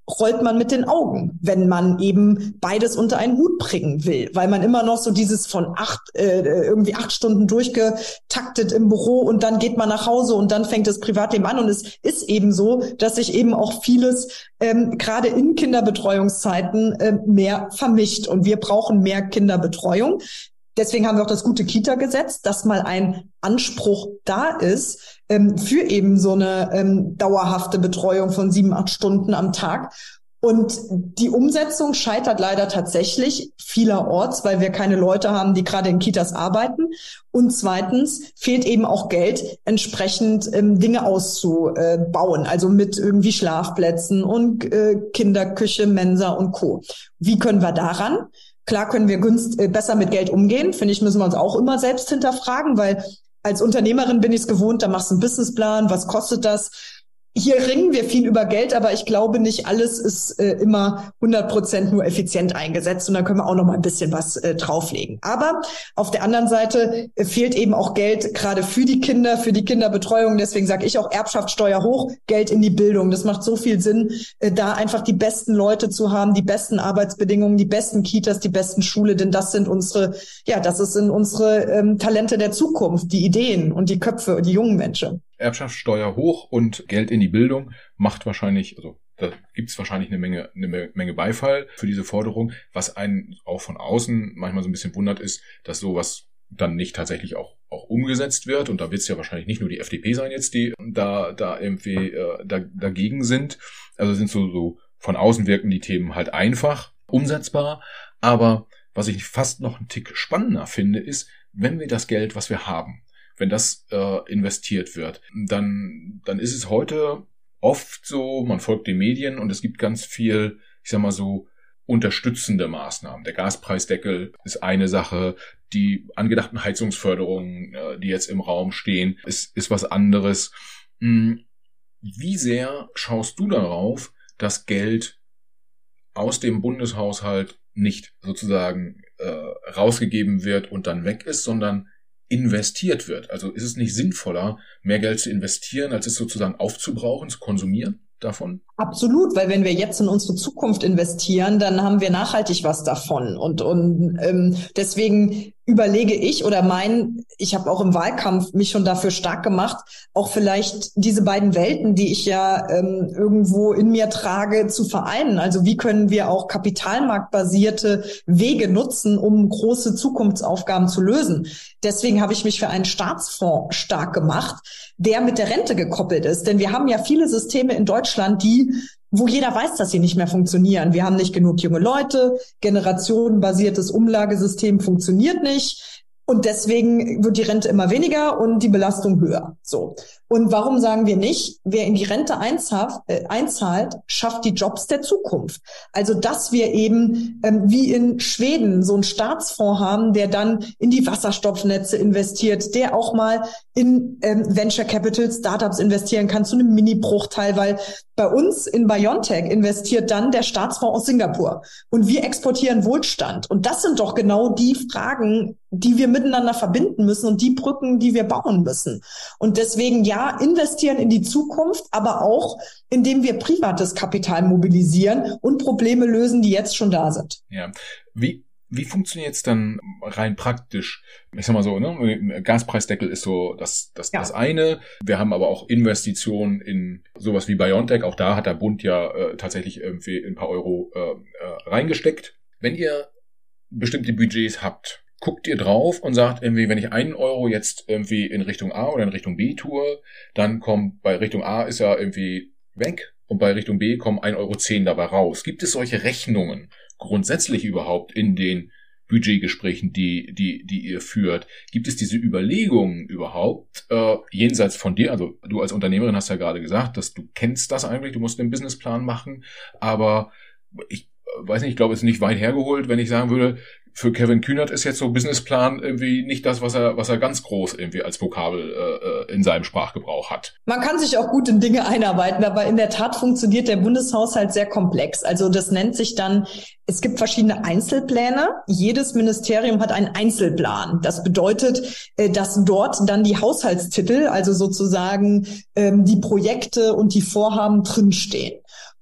rollt man mit den Augen, wenn man eben beides unter einen Hut bringen will, weil man immer noch so dieses von acht, äh, irgendwie acht Stunden durchgetaktet im Büro und dann geht man nach Hause und dann fängt das Privatleben an. Und es ist eben so, dass sich eben auch vieles ähm, gerade in Kinderbetreuungszeiten äh, mehr vermischt und wir brauchen mehr Kinderbetreuung. Deswegen haben wir auch das gute Kita-Gesetz, dass mal ein Anspruch da ist ähm, für eben so eine ähm, dauerhafte Betreuung von sieben, acht Stunden am Tag. Und die Umsetzung scheitert leider tatsächlich vielerorts, weil wir keine Leute haben, die gerade in Kitas arbeiten. Und zweitens fehlt eben auch Geld, entsprechend ähm, Dinge auszubauen, also mit irgendwie Schlafplätzen und äh, Kinderküche, Mensa und Co. Wie können wir daran? Klar können wir günst, äh, besser mit Geld umgehen, finde ich, müssen wir uns auch immer selbst hinterfragen, weil als Unternehmerin bin ich es gewohnt, da machst du einen Businessplan, was kostet das? Hier ringen wir viel über Geld, aber ich glaube nicht, alles ist äh, immer hundert Prozent nur effizient eingesetzt und dann können wir auch noch mal ein bisschen was äh, drauflegen. Aber auf der anderen Seite äh, fehlt eben auch Geld gerade für die Kinder, für die Kinderbetreuung. Deswegen sage ich auch Erbschaftssteuer hoch, Geld in die Bildung. Das macht so viel Sinn, äh, da einfach die besten Leute zu haben, die besten Arbeitsbedingungen, die besten Kitas, die besten Schule, denn das sind unsere, ja, das sind unsere ähm, Talente der Zukunft, die Ideen und die Köpfe, die jungen Menschen. Erbschaftssteuer hoch und Geld in die Bildung macht wahrscheinlich, also da gibt es wahrscheinlich eine Menge, eine Menge Beifall für diese Forderung. Was einen auch von außen manchmal so ein bisschen wundert, ist, dass sowas dann nicht tatsächlich auch auch umgesetzt wird. Und da wird es ja wahrscheinlich nicht nur die F D P sein jetzt, die da da irgendwie äh, da, dagegen sind. Also sind so so von außen wirken die Themen halt einfach umsetzbar. Aber was ich fast noch einen Tick spannender finde, ist, wenn wir das Geld, was wir haben, wenn das äh, investiert wird, dann dann ist es heute oft so, man folgt den Medien und es gibt ganz viel, ich sag mal so, unterstützende Maßnahmen. Der Gaspreisdeckel ist eine Sache, die angedachten Heizungsförderungen, äh, die jetzt im Raum stehen, ist, ist was anderes. Hm, wie sehr schaust du darauf, dass Geld aus dem Bundeshaushalt nicht sozusagen äh, rausgegeben wird und dann weg ist, sondern investiert wird? Also ist es nicht sinnvoller, mehr Geld zu investieren, als es sozusagen aufzubrauchen, zu konsumieren davon? Absolut, weil wenn wir jetzt in unsere Zukunft investieren, dann haben wir nachhaltig was davon. Und, und ähm, deswegen überlege ich oder mein, ich habe auch im Wahlkampf mich schon dafür stark gemacht, auch vielleicht diese beiden Welten, die ich ja ähm, irgendwo in mir trage, zu vereinen. Also wie können wir auch kapitalmarktbasierte Wege nutzen, um große Zukunftsaufgaben zu lösen? Deswegen habe ich mich für einen Staatsfonds stark gemacht, der mit der Rente gekoppelt ist. Denn wir haben ja viele Systeme in Deutschland, die wo jeder weiß, dass sie nicht mehr funktionieren. Wir haben nicht genug junge Leute, generationenbasiertes Umlagesystem funktioniert nicht und deswegen wird die Rente immer weniger und die Belastung höher. So. Und warum sagen wir nicht, wer in die Rente einzahlt, äh, einzahlt, schafft die Jobs der Zukunft? Also, dass wir eben ähm, wie in Schweden so einen Staatsfonds haben, der dann in die Wasserstoffnetze investiert, der auch mal in ähm, Venture Capital Startups investieren kann zu einem Mini-Bruchteil, weil bei uns in BioNTech investiert dann der Staatsfonds aus Singapur und wir exportieren Wohlstand. Und das sind doch genau die Fragen, die wir miteinander verbinden müssen und die Brücken, die wir bauen müssen. Und deswegen ja, investieren in die Zukunft, aber auch, indem wir privates Kapital mobilisieren und Probleme lösen, die jetzt schon da sind. Ja, wie Wie funktioniert es dann rein praktisch? Ich sag mal so, ne, Gaspreisdeckel ist so das, das, ja. das eine. Wir haben aber auch Investitionen in sowas wie BioNTech. Auch da hat der Bund ja äh, tatsächlich irgendwie ein paar Euro äh, äh, reingesteckt. Wenn ihr bestimmte Budgets habt, guckt ihr drauf und sagt irgendwie, wenn ich einen Euro jetzt irgendwie in Richtung A oder in Richtung B tue, dann kommt bei Richtung A ist ja irgendwie weg und bei Richtung B kommen ein Euro zehn dabei raus. Gibt es solche Rechnungen grundsätzlich überhaupt in den Budgetgesprächen, die die die ihr führt? Gibt es diese Überlegungen überhaupt äh, jenseits von dir? Also du als Unternehmerin hast ja gerade gesagt, dass du kennst das eigentlich, du musst einen Businessplan machen, aber ich weiß nicht, ich glaube, es ist nicht weit hergeholt, wenn ich sagen würde, für Kevin Kühnert ist jetzt so Businessplan irgendwie nicht das, was er was er ganz groß irgendwie als Vokabel äh, in seinem Sprachgebrauch hat. Man kann sich auch gut in Dinge einarbeiten, aber in der Tat funktioniert der Bundeshaushalt sehr komplex. Also das nennt sich dann, es gibt verschiedene Einzelpläne. Jedes Ministerium hat einen Einzelplan. Das bedeutet, dass dort dann die Haushaltstitel, also sozusagen die Projekte und die Vorhaben drinstehen.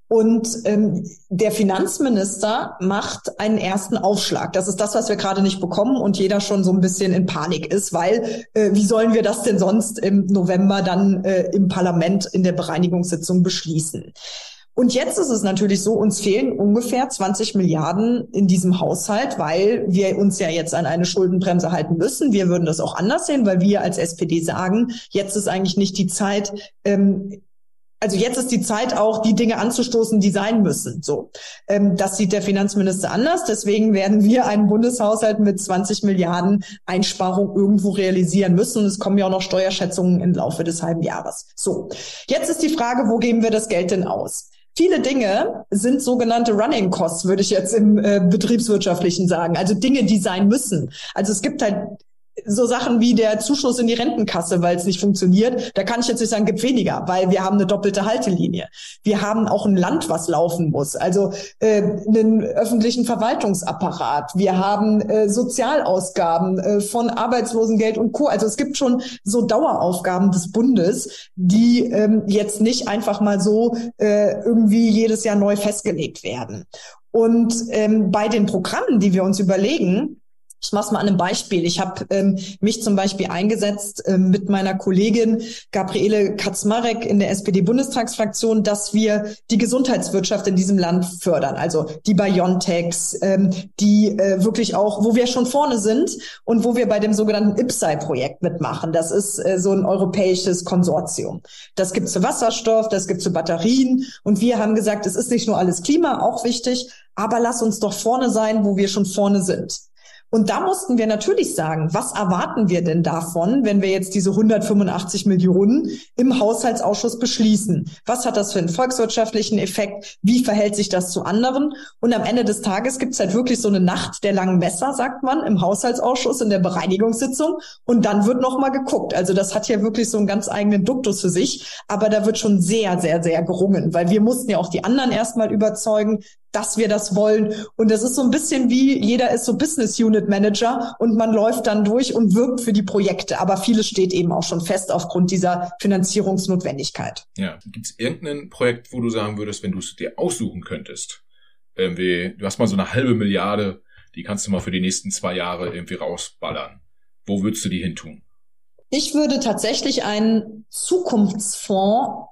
Und ähm, der Finanzminister macht einen ersten Aufschlag. Das ist das, was wir gerade nicht bekommen und jeder schon so ein bisschen in Panik ist, weil äh, wie sollen wir das denn sonst im November dann äh, im Parlament in der Bereinigungssitzung beschließen? Und jetzt ist es natürlich so, uns fehlen ungefähr zwanzig Milliarden in diesem Haushalt, weil wir uns ja jetzt an eine Schuldenbremse halten müssen. Wir würden das auch anders sehen, weil wir als S P D sagen, jetzt ist eigentlich nicht die Zeit, ähm, Also jetzt ist die Zeit auch, die Dinge anzustoßen, die sein müssen. So, ähm, das sieht der Finanzminister anders. Deswegen werden wir einen Bundeshaushalt mit zwanzig Milliarden Einsparung irgendwo realisieren müssen. Und es kommen ja auch noch Steuerschätzungen im Laufe des halben Jahres. So, jetzt ist die Frage, wo geben wir das Geld denn aus? Viele Dinge sind sogenannte Running Costs, würde ich jetzt im äh, Betriebswirtschaftlichen sagen. Also Dinge, die sein müssen. Also es gibt halt so Sachen wie der Zuschuss in die Rentenkasse, weil es nicht funktioniert. Da kann ich jetzt nicht sagen, gibt weniger, weil wir haben eine doppelte Haltelinie. Wir haben auch ein Land, was laufen muss, also äh, einen öffentlichen Verwaltungsapparat. Wir haben äh, Sozialausgaben äh, von Arbeitslosengeld und Co. Also es gibt schon so Daueraufgaben des Bundes, die ähm, jetzt nicht einfach mal so äh, irgendwie jedes Jahr neu festgelegt werden. Und ähm, bei den Programmen, die wir uns überlegen, ich mache es mal an einem Beispiel. Ich habe ähm, mich zum Beispiel eingesetzt ähm, mit meiner Kollegin Gabriele Kaczmarek in der S P D-Bundestagsfraktion, dass wir die Gesundheitswirtschaft in diesem Land fördern. Also die BioNTechs, ähm, die äh, wirklich auch, wo wir schon vorne sind und wo wir bei dem sogenannten I P S A I-Projekt mitmachen. Das ist äh, so ein europäisches Konsortium. Das gibt's für Wasserstoff, das gibt's für Batterien. Und wir haben gesagt, es ist nicht nur alles Klima, auch wichtig, aber lass uns doch vorne sein, wo wir schon vorne sind. Und da mussten wir natürlich sagen, was erwarten wir denn davon, wenn wir jetzt diese hundertfünfundachtzig Millionen im Haushaltsausschuss beschließen? Was hat das für einen volkswirtschaftlichen Effekt? Wie verhält sich das zu anderen? Und am Ende des Tages gibt es halt wirklich so eine Nacht der langen Messer, sagt man, im Haushaltsausschuss, in der Bereinigungssitzung. Und dann wird nochmal geguckt. Also das hat ja wirklich so einen ganz eigenen Duktus für sich. Aber da wird schon sehr, sehr, sehr gerungen, weil wir mussten ja auch die anderen erstmal überzeugen, dass wir das wollen. Und das ist so ein bisschen wie, jeder ist so Business Unit Manager und man läuft dann durch und wirbt für die Projekte. Aber vieles steht eben auch schon fest aufgrund dieser Finanzierungsnotwendigkeit. Ja, gibt es irgendein Projekt, wo du sagen würdest, wenn du es dir aussuchen könntest, irgendwie, du hast mal so eine halbe Milliarde, die kannst du mal für die nächsten zwei Jahre irgendwie rausballern. Wo würdest du die hin tun? Ich würde tatsächlich einen Zukunftsfonds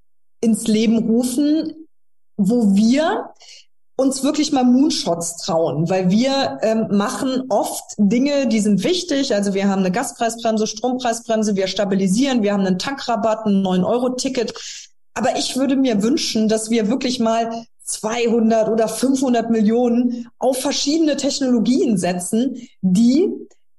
ins Leben rufen, wo wir uns wirklich mal Moonshots trauen, weil wir ähm, machen oft Dinge, die sind wichtig. Also wir haben eine Gaspreisbremse, Strompreisbremse, wir stabilisieren, wir haben einen Tankrabatt, ein neun Euro Ticket. Aber ich würde mir wünschen, dass wir wirklich mal zweihundert oder fünfhundert Millionen auf verschiedene Technologien setzen, die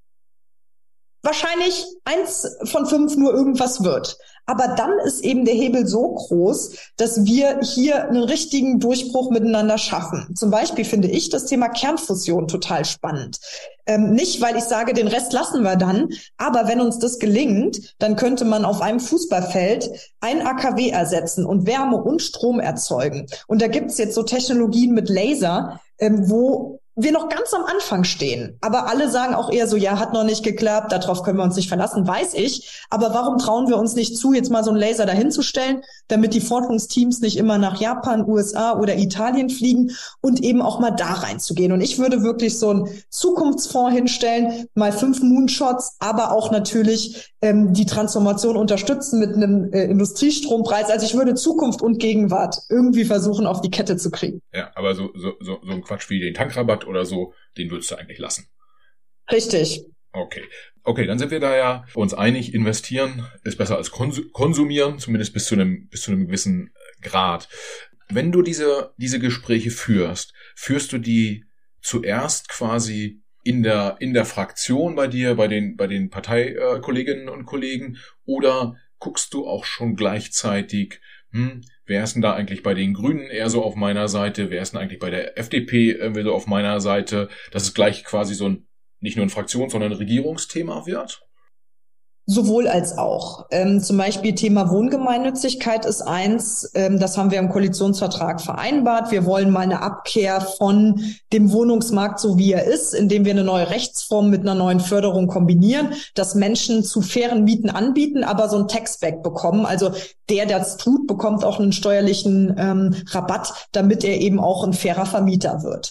wahrscheinlich eins von fünf nur irgendwas wird. Aber dann ist eben der Hebel so groß, dass wir hier einen richtigen Durchbruch miteinander schaffen. Zum Beispiel finde ich das Thema Kernfusion total spannend. Ähm, nicht, weil ich sage, den Rest lassen wir dann, aber wenn uns das gelingt, dann könnte man auf einem Fußballfeld ein A K W ersetzen und Wärme und Strom erzeugen. Und da gibt's jetzt so Technologien mit Laser, ähm, wo wir noch ganz am Anfang stehen. Aber alle sagen auch eher so, ja, hat noch nicht geklappt, darauf können wir uns nicht verlassen, weiß ich. Aber warum trauen wir uns nicht zu, jetzt mal so einen Laser dahinzustellen, damit die Forschungsteams nicht immer nach Japan, U S A oder Italien fliegen und eben auch mal da reinzugehen. Und ich würde wirklich so einen Zukunftsfonds hinstellen, mal fünf Moonshots, aber auch natürlich ähm, die Transformation unterstützen mit einem äh, Industriestrompreis. Also ich würde Zukunft und Gegenwart irgendwie versuchen, auf die Kette zu kriegen. Ja, aber so, so, so, so ein Quatsch wie den Tankrabatt oder so, den würdest du eigentlich lassen. Richtig. Okay. Okay, dann sind wir da ja uns einig, investieren ist besser als konsumieren, zumindest bis zu einem, bis zu einem gewissen Grad. Wenn du diese, diese Gespräche führst, führst du die zuerst quasi in der, in der Fraktion bei dir, bei den, bei den Parteikolleginnen und Kollegen, oder guckst du auch schon gleichzeitig, hm, wer ist denn da eigentlich bei den Grünen eher so auf meiner Seite? Wer ist denn eigentlich bei der F D P irgendwie so auf meiner Seite? Dass es gleich quasi so ein, nicht nur ein Fraktions-, sondern ein Regierungsthema wird? Sowohl als auch. Ähm, zum Beispiel Thema Wohngemeinnützigkeit ist eins, ähm, das haben wir im Koalitionsvertrag vereinbart. Wir wollen mal eine Abkehr von dem Wohnungsmarkt, so wie er ist, indem wir eine neue Rechtsform mit einer neuen Förderung kombinieren, dass Menschen zu fairen Mieten anbieten, aber so ein Taxback bekommen. Also der, der es tut, bekommt auch einen steuerlichen ähm, Rabatt, damit er eben auch ein fairer Vermieter wird.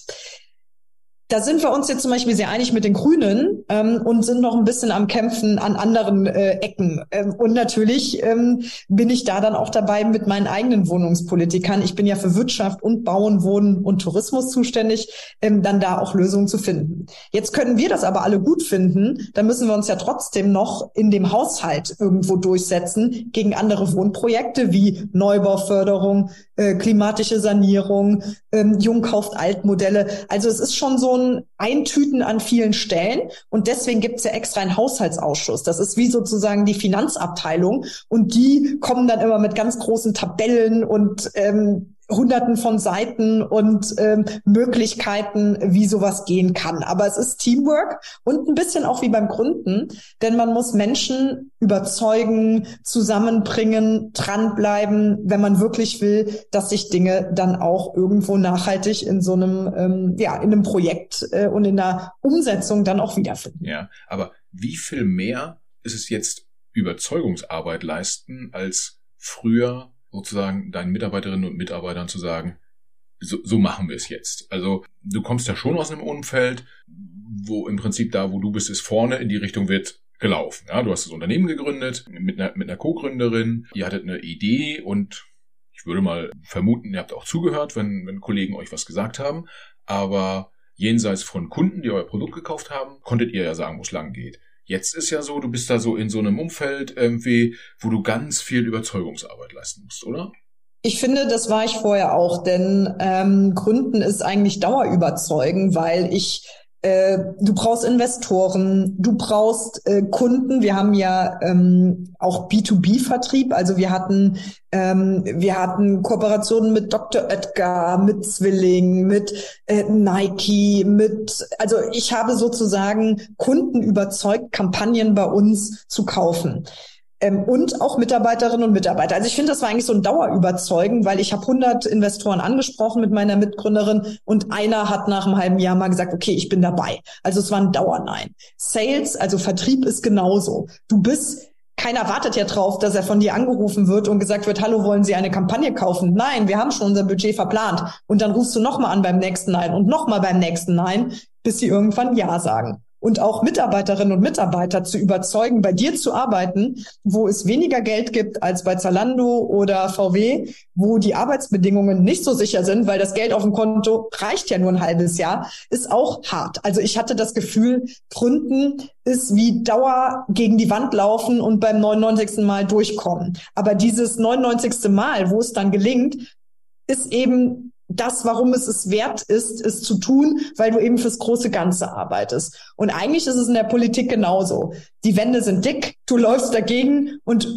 Da sind wir uns jetzt zum Beispiel sehr einig mit den Grünen ähm, und sind noch ein bisschen am Kämpfen an anderen äh, Ecken. Ähm, und natürlich ähm, bin ich da dann auch dabei mit meinen eigenen Wohnungspolitikern. Ich bin ja für Wirtschaft und Bauen, Wohnen und Tourismus zuständig, ähm, dann da auch Lösungen zu finden. Jetzt können wir das aber alle gut finden. Da müssen wir uns ja trotzdem noch in dem Haushalt irgendwo durchsetzen gegen andere Wohnprojekte wie Neubauförderung, äh, klimatische Sanierung, ähm, Jung kauft Alt-Modelle. Also es ist schon so ein Eintüten an vielen Stellen und deswegen gibt es ja extra einen Haushaltsausschuss. Das ist wie sozusagen die Finanzabteilung und die kommen dann immer mit ganz großen Tabellen und ähm, Hunderten von Seiten und ähm, Möglichkeiten, wie sowas gehen kann. Aber es ist Teamwork und ein bisschen auch wie beim Gründen, denn man muss Menschen überzeugen, zusammenbringen, dranbleiben, wenn man wirklich will, dass sich Dinge dann auch irgendwo nachhaltig in so einem, ähm, ja, in einem Projekt äh, und in der Umsetzung dann auch wiederfinden. Ja, aber wie viel mehr ist es jetzt Überzeugungsarbeit leisten als früher sozusagen deinen Mitarbeiterinnen und Mitarbeitern zu sagen, so, so machen wir es jetzt. Also du kommst ja schon aus einem Umfeld, wo im Prinzip da, wo du bist, ist vorne in die Richtung wird gelaufen. Ja, du hast das Unternehmen gegründet mit einer, mit einer Co-Gründerin, ihr hattet eine Idee und ich würde mal vermuten, ihr habt auch zugehört, wenn, wenn Kollegen euch was gesagt haben, aber jenseits von Kunden, die euer Produkt gekauft haben, konntet ihr ja sagen, wo es lang geht. Jetzt ist ja so, du bist da so in so einem Umfeld irgendwie, wo du ganz viel Überzeugungsarbeit leisten musst, oder? Ich finde, das war ich vorher auch, denn ähm, Gründen ist eigentlich Dauerüberzeugen, weil ich äh, du brauchst Investoren, du brauchst äh, Kunden. Wir haben ja ähm, auch B zwei B-Vertrieb, also wir hatten ähm, wir hatten Kooperationen mit Doktor Oetker, mit Zwilling, mit äh, Nike, mit also ich habe sozusagen Kunden überzeugt, Kampagnen bei uns zu kaufen. Ähm, und auch Mitarbeiterinnen und Mitarbeiter. Also ich finde, das war eigentlich so ein Dauerüberzeugen, weil ich habe hundert Investoren angesprochen mit meiner Mitgründerin und einer hat nach einem halben Jahr mal gesagt, okay, ich bin dabei. Also es war ein Dauernein. Sales, also Vertrieb ist genauso. Du bist, keiner wartet ja drauf, dass er von dir angerufen wird und gesagt wird, hallo, wollen Sie eine Kampagne kaufen? Nein, wir haben schon unser Budget verplant. Und dann rufst du nochmal an beim nächsten Nein und nochmal beim nächsten Nein, bis sie irgendwann Ja sagen. Und auch Mitarbeiterinnen und Mitarbeiter zu überzeugen, bei dir zu arbeiten, wo es weniger Geld gibt als bei Zalando oder V W, wo die Arbeitsbedingungen nicht so sicher sind, weil das Geld auf dem Konto reicht ja nur ein halbes Jahr, ist auch hart. Also ich hatte das Gefühl, Gründen ist wie Dauer gegen die Wand laufen und beim neunundneunzigsten Mal durchkommen. Aber dieses neunundneunzigste Mal, wo es dann gelingt, ist eben das, warum es es wert ist, es zu tun, weil du eben fürs große Ganze arbeitest. Und eigentlich ist es in der Politik genauso. Die Wände sind dick, du läufst dagegen und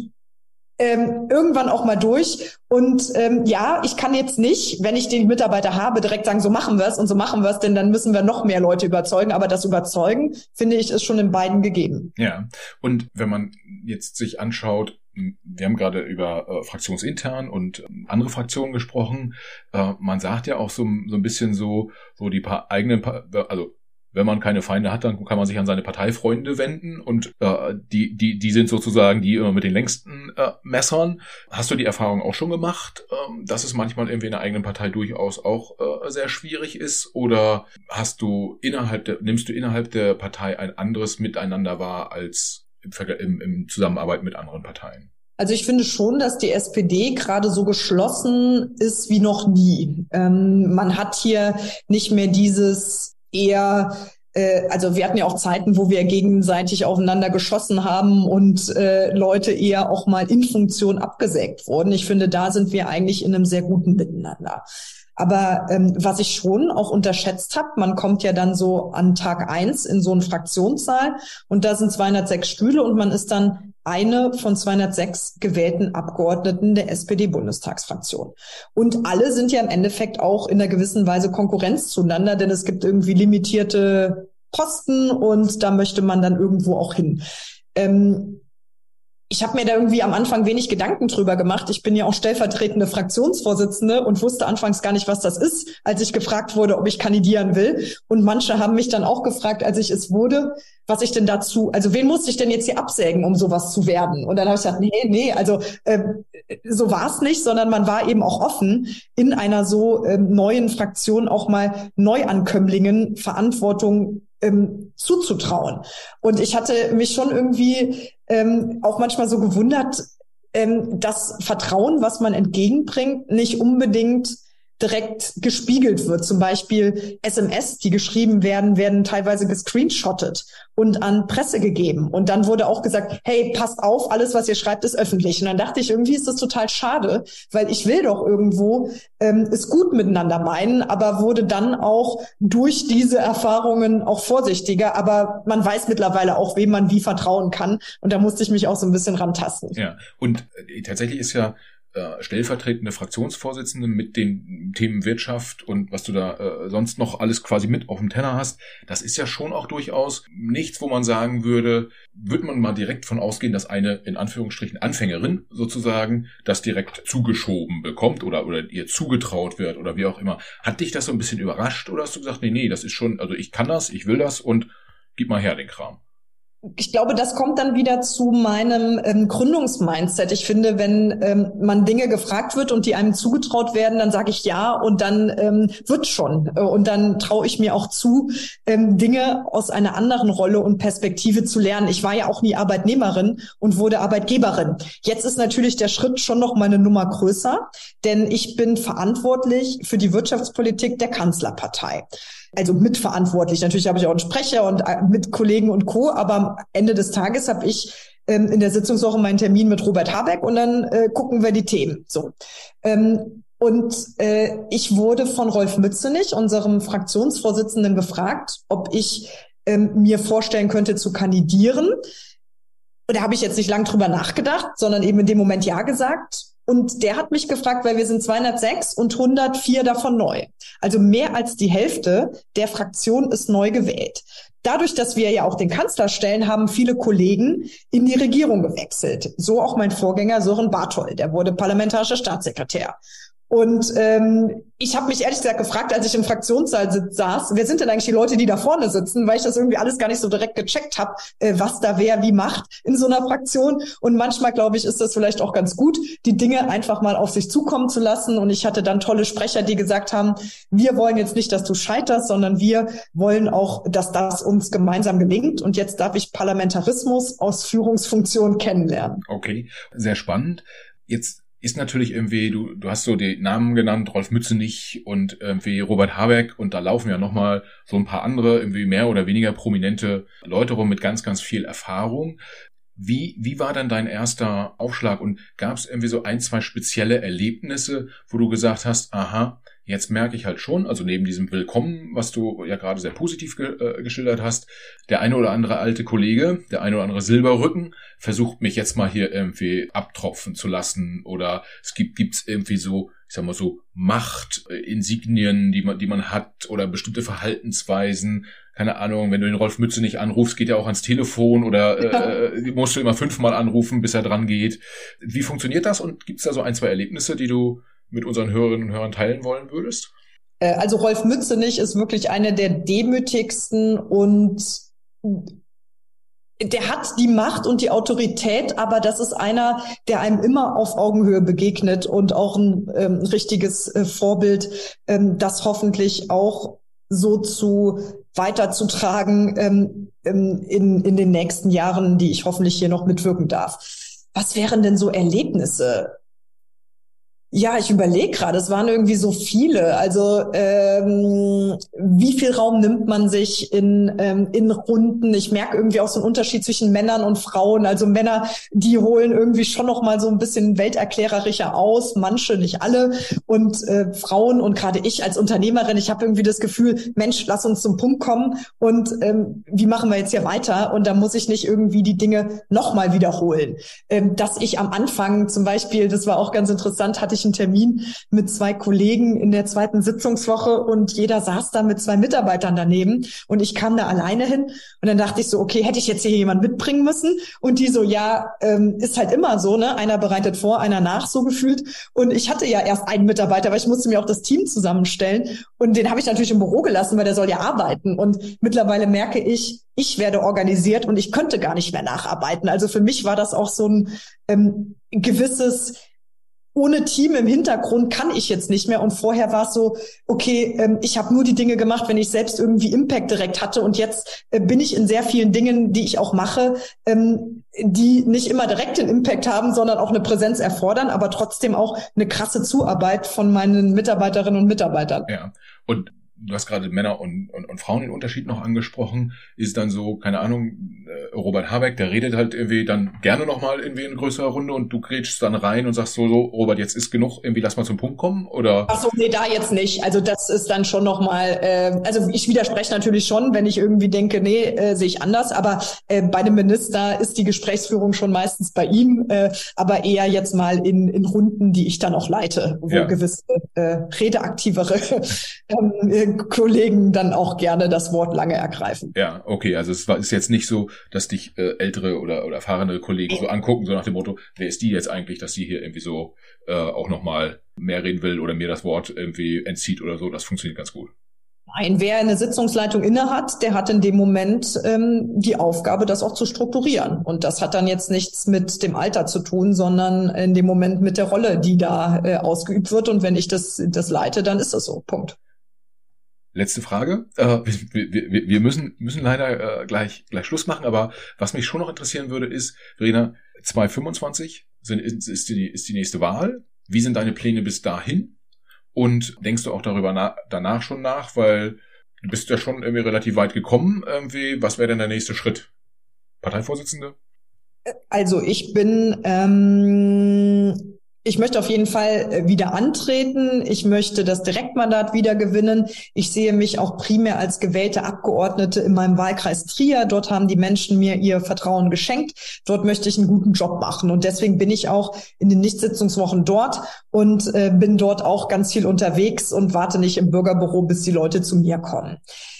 ähm, irgendwann auch mal durch. Und ähm, ja, ich kann jetzt nicht, wenn ich den Mitarbeiter habe, direkt sagen, so machen wir es und so machen wir es, denn dann müssen wir noch mehr Leute überzeugen. Aber das Überzeugen, finde ich, ist schon in beiden gegeben. Ja, und wenn man jetzt sich anschaut, wir haben gerade über äh, fraktionsintern und ähm, andere Fraktionen gesprochen. Äh, man sagt ja auch so, so ein bisschen so, so die paar eigenen, pa- also wenn man keine Feinde hat, dann kann man sich an seine Parteifreunde wenden und äh, die, die, die sind sozusagen die immer mit den längsten äh, Messern. Hast du die Erfahrung auch schon gemacht, ähm, dass es manchmal irgendwie in der eigenen Partei durchaus auch äh, sehr schwierig ist? Oder hast du innerhalb der, nimmst du innerhalb der Partei ein anderes Miteinander wahr als Im, im, im Zusammenarbeit mit anderen Parteien? Also ich finde schon, dass die S P D gerade so geschlossen ist wie noch nie. Ähm, man hat hier nicht mehr dieses eher, äh, also wir hatten ja auch Zeiten, wo wir gegenseitig aufeinander geschossen haben und äh, Leute eher auch mal in Funktion abgesägt wurden. Ich finde, da sind wir eigentlich in einem sehr guten Miteinander. Aber ähm, was ich schon auch unterschätzt habe, man kommt ja dann so an Tag eins in so einen Fraktionssaal und da sind zweihundertsechs Stühle und man ist dann eine von zweihundertsechs gewählten Abgeordneten der S P D-Bundestagsfraktion. Und alle sind ja im Endeffekt auch in einer gewissen Weise Konkurrenz zueinander, denn es gibt irgendwie limitierte Posten und da möchte man dann irgendwo auch hin. Ähm, ich habe mir da irgendwie am Anfang wenig Gedanken drüber gemacht. Ich bin ja auch stellvertretende Fraktionsvorsitzende und wusste anfangs gar nicht, was das ist, als ich gefragt wurde, ob ich kandidieren will. Und manche haben mich dann auch gefragt, als ich es wurde, was ich denn dazu, also wen musste ich denn jetzt hier absägen, um sowas zu werden? Und dann habe ich gesagt, nee, nee, also äh, so war es nicht, sondern man war eben auch offen, in einer so äh, neuen Fraktion auch mal Neuankömmlingen Verantwortung ähm, zuzutrauen. Und ich hatte mich schon irgendwie ähm, auch manchmal so gewundert, ähm, das Vertrauen, was man entgegenbringt, nicht unbedingt direkt gespiegelt wird. Zum Beispiel S M S, die geschrieben werden, werden teilweise gescreenshottet und an Presse gegeben. Und dann wurde auch gesagt, hey, passt auf, alles, was ihr schreibt, ist öffentlich. Und dann dachte ich, irgendwie ist das total schade, weil ich will doch irgendwo ähm, es gut miteinander meinen, aber wurde dann auch durch diese Erfahrungen auch vorsichtiger. Aber man weiß mittlerweile auch, wem man wie vertrauen kann. Und da musste ich mich auch so ein bisschen rantasten. Ja, und äh, tatsächlich ist ja Äh, stellvertretende Fraktionsvorsitzende mit den Themen Wirtschaft und was du da äh, sonst noch alles quasi mit auf dem Teller hast, das ist ja schon auch durchaus nichts, wo man sagen würde, würde man mal direkt von ausgehen, dass eine in Anführungsstrichen Anfängerin sozusagen das direkt zugeschoben bekommt oder oder ihr zugetraut wird oder wie auch immer. Hat dich das so ein bisschen überrascht oder hast du gesagt, nee, nee, das ist schon, also ich kann das, ich will das und gib mal her den Kram? Ich glaube, das kommt dann wieder zu meinem ähm, Gründungsmindset. Ich finde, wenn ähm, man Dinge gefragt wird und die einem zugetraut werden, dann sage ich ja und dann ähm, wird schon. Und dann traue ich mir auch zu, ähm, Dinge aus einer anderen Rolle und Perspektive zu lernen. Ich war ja auch nie Arbeitnehmerin und wurde Arbeitgeberin. Jetzt ist natürlich der Schritt schon noch mal eine Nummer größer, denn ich bin verantwortlich für die Wirtschaftspolitik der Kanzlerpartei. Also mitverantwortlich. Natürlich habe ich auch einen Sprecher und mit Kollegen und Co., aber am Ende des Tages habe ich ähm, in der Sitzungswoche meinen Termin mit Robert Habeck und dann äh, gucken wir die Themen. So. Ähm, und äh, ich wurde von Rolf Mützenich, unserem Fraktionsvorsitzenden, gefragt, ob ich ähm, mir vorstellen könnte zu kandidieren. Und da habe ich jetzt nicht lang drüber nachgedacht, sondern eben in dem Moment ja gesagt. Und der hat mich gefragt, weil wir sind zweihundertsechs und hundertvier davon neu. Also mehr als die Hälfte der Fraktion ist neu gewählt. Dadurch, dass wir ja auch den Kanzler stellen, haben viele Kollegen in die Regierung gewechselt. So auch mein Vorgänger Sören Barthold, der wurde parlamentarischer Staatssekretär. Und ähm, ich habe mich ehrlich gesagt gefragt, als ich im Fraktionssaal saß, wer sind denn eigentlich die Leute, die da vorne sitzen, weil ich das irgendwie alles gar nicht so direkt gecheckt habe, äh, was da wer wie macht in so einer Fraktion. Und manchmal, glaube ich, ist das vielleicht auch ganz gut, die Dinge einfach mal auf sich zukommen zu lassen. Und ich hatte dann tolle Sprecher, die gesagt haben, wir wollen jetzt nicht, dass du scheiterst, sondern wir wollen auch, dass das uns gemeinsam gelingt. Und jetzt darf ich Parlamentarismus aus Führungsfunktion kennenlernen. Okay, sehr spannend. Jetzt ist natürlich irgendwie, du du hast so die Namen genannt, Rolf Mützenich und irgendwie Robert Habeck und da laufen ja nochmal so ein paar andere, irgendwie mehr oder weniger prominente Leute rum mit ganz, ganz viel Erfahrung. Wie wie war dann dein erster Aufschlag und gab es irgendwie so ein, zwei spezielle Erlebnisse, wo du gesagt hast, aha, jetzt merke ich halt schon, also neben diesem Willkommen, was du ja gerade sehr positiv ge- äh, geschildert hast, der eine oder andere alte Kollege, der eine oder andere Silberrücken versucht mich jetzt mal hier irgendwie abtropfen zu lassen oder es gibt gibt's irgendwie so, ich sag mal so Machtinsignien, die man die man hat oder bestimmte Verhaltensweisen. Keine Ahnung, wenn du den Rolf Mützenich anrufst, geht er auch ans Telefon oder äh, musst du immer fünfmal anrufen, bis er dran geht. Wie funktioniert das und gibt's da so ein, zwei Erlebnisse, die du mit unseren Hörerinnen und Hörern teilen wollen würdest? Also Rolf Mützenich ist wirklich einer der demütigsten und der hat die Macht und die Autorität, aber das ist einer, der einem immer auf Augenhöhe begegnet und auch ein ähm, richtiges äh, Vorbild, ähm, das hoffentlich auch so zu weiterzutragen ähm, in, in den nächsten Jahren, die ich hoffentlich hier noch mitwirken darf. Was wären denn so Erlebnisse? Ja, ich überlege gerade, es waren irgendwie so viele. Also ähm, wie viel Raum nimmt man sich in ähm, in Runden? Ich merke irgendwie auch so einen Unterschied zwischen Männern und Frauen. Also Männer, die holen irgendwie schon noch mal so ein bisschen welterklärerischer aus, manche, nicht alle. Und äh, Frauen und gerade ich als Unternehmerin, ich habe irgendwie das Gefühl, Mensch, lass uns zum Punkt kommen und ähm, wie machen wir jetzt hier weiter? Und da muss ich nicht irgendwie die Dinge noch mal wiederholen. Ähm, dass ich am Anfang zum Beispiel, das war auch ganz interessant, hatte ich ich einen Termin mit zwei Kollegen in der zweiten Sitzungswoche und jeder saß da mit zwei Mitarbeitern daneben und ich kam da alleine hin und dann dachte ich so, okay, hätte ich jetzt hier jemand mitbringen müssen? Und die so, ja, ähm, ist halt immer so, ne? Einer bereitet vor, einer nach, so gefühlt. Und ich hatte ja erst einen Mitarbeiter, weil ich musste mir auch das Team zusammenstellen und den habe ich natürlich im Büro gelassen, weil der soll ja arbeiten. Und mittlerweile merke ich, ich werde organisiert und ich könnte gar nicht mehr nacharbeiten. Also für mich war das auch so ein ähm, gewisses, ohne Team im Hintergrund kann ich jetzt nicht mehr. Und vorher war es so, okay, ähm, ich habe nur die Dinge gemacht, wenn ich selbst irgendwie Impact direkt hatte. Und jetzt äh, bin ich in sehr vielen Dingen, die ich auch mache, ähm, die nicht immer direkt den Impact haben, sondern auch eine Präsenz erfordern, aber trotzdem auch eine krasse Zuarbeit von meinen Mitarbeiterinnen und Mitarbeitern. Ja, und du hast gerade Männer und, und, und Frauen den Unterschied noch angesprochen. Ist dann so, keine Ahnung, Robert Habeck, der redet halt irgendwie dann gerne nochmal irgendwie in größerer Runde und du grätschst dann rein und sagst so, so, Robert, jetzt ist genug, irgendwie lass mal zum Punkt kommen, oder? Ach so, nee, da jetzt nicht. Also das ist dann schon nochmal, äh, also ich widerspreche natürlich schon, wenn ich irgendwie denke, nee, äh, sehe ich anders, aber äh, bei dem Minister ist die Gesprächsführung schon meistens bei ihm, äh, aber eher jetzt mal in, in Runden, die ich dann auch leite, wo ja. gewisse äh, redeaktivere ähm, Kollegen dann auch gerne das Wort lange ergreifen. Ja, okay, also es war, ist jetzt nicht so, dass dich äh, ältere oder, oder erfahrene Kollegen so angucken, so nach dem Motto, wer ist die jetzt eigentlich, dass sie hier irgendwie so äh, auch nochmal mehr reden will oder mir das Wort irgendwie entzieht oder so, das funktioniert ganz gut. Nein, wer eine Sitzungsleitung innehat, der hat in dem Moment ähm, die Aufgabe, das auch zu strukturieren. Und das hat dann jetzt nichts mit dem Alter zu tun, sondern in dem Moment mit der Rolle, die da äh, ausgeübt wird. Und wenn ich das, das leite, dann ist das so. Punkt. Letzte Frage. Äh, wir, wir, wir müssen, müssen leider äh, gleich, gleich Schluss machen, aber was mich schon noch interessieren würde, ist, Verena, zwanzig fünfundzwanzig sind, ist, ist, die, ist die nächste Wahl. Wie sind deine Pläne bis dahin? Und denkst du auch darüber na, danach schon nach? Weil du bist ja schon irgendwie relativ weit gekommen. Irgendwie. Was wäre denn der nächste Schritt? Parteivorsitzende? Also ich bin... Ähm Ich möchte auf jeden Fall wieder antreten. Ich möchte das Direktmandat wieder gewinnen. Ich sehe mich auch primär als gewählte Abgeordnete in meinem Wahlkreis Trier. Dort haben die Menschen mir ihr Vertrauen geschenkt. Dort möchte ich einen guten Job machen. Und deswegen bin ich auch in den Nichtsitzungswochen dort und äh, bin dort auch ganz viel unterwegs und warte nicht im Bürgerbüro, bis die Leute zu mir kommen.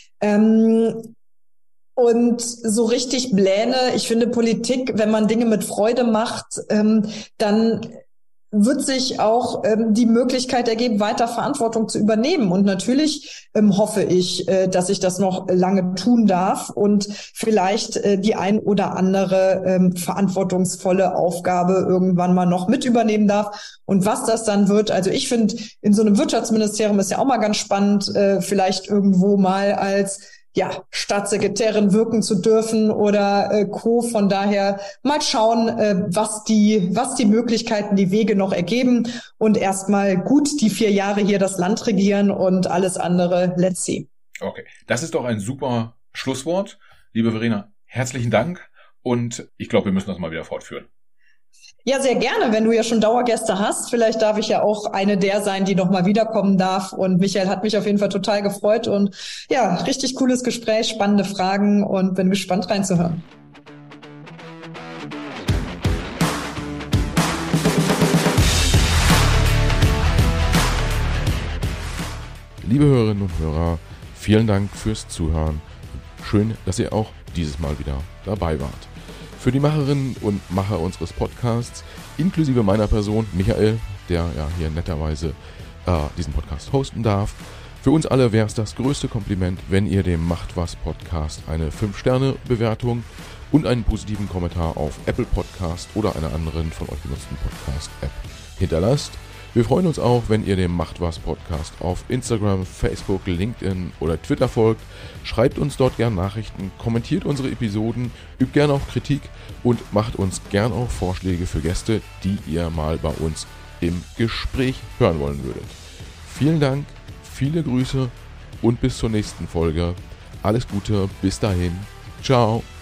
Ähm Und so richtig Pläne, ich finde Politik, wenn man Dinge mit Freude macht, ähm, dann wird sich auch ähm, die Möglichkeit ergeben, weiter Verantwortung zu übernehmen. Und natürlich ähm, hoffe ich, äh, dass ich das noch lange tun darf und vielleicht äh, die ein oder andere ähm, verantwortungsvolle Aufgabe irgendwann mal noch mit übernehmen darf. Und was das dann wird, also ich finde, in so einem Wirtschaftsministerium ist ja auch mal ganz spannend, äh, vielleicht irgendwo mal als ja, Staatssekretärin wirken zu dürfen oder äh, Co. Von daher mal schauen, äh, was die, was die Möglichkeiten, die Wege noch ergeben und erstmal gut die vier Jahre hier das Land regieren und alles andere, let's see. Okay, das ist doch ein super Schlusswort. Liebe Verena, herzlichen Dank und ich glaube, wir müssen das mal wieder fortführen. Ja, sehr gerne, wenn du ja schon Dauergäste hast. Vielleicht darf ich ja auch eine der sein, die nochmal wiederkommen darf. Und Michael hat mich auf jeden Fall total gefreut. Und ja, richtig cooles Gespräch, spannende Fragen und bin gespannt reinzuhören. Liebe Hörerinnen und Hörer, vielen Dank fürs Zuhören. Schön, dass ihr auch dieses Mal wieder dabei wart. Für die Macherinnen und Macher unseres Podcasts, inklusive meiner Person, Michael, der ja hier netterweise äh, diesen Podcast hosten darf. Für uns alle wäre es das größte Kompliment, wenn ihr dem Macht was Podcast eine fünf Sterne Bewertung und einen positiven Kommentar auf Apple Podcast oder einer anderen von euch genutzten Podcast-App hinterlasst. Wir freuen uns auch, wenn ihr dem Macht was Podcast auf Instagram, Facebook, LinkedIn oder Twitter folgt. Schreibt uns dort gern Nachrichten, kommentiert unsere Episoden, übt gern auch Kritik und macht uns gern auch Vorschläge für Gäste, die ihr mal bei uns im Gespräch hören wollen würdet. Vielen Dank, viele Grüße und bis zur nächsten Folge. Alles Gute, bis dahin. Ciao.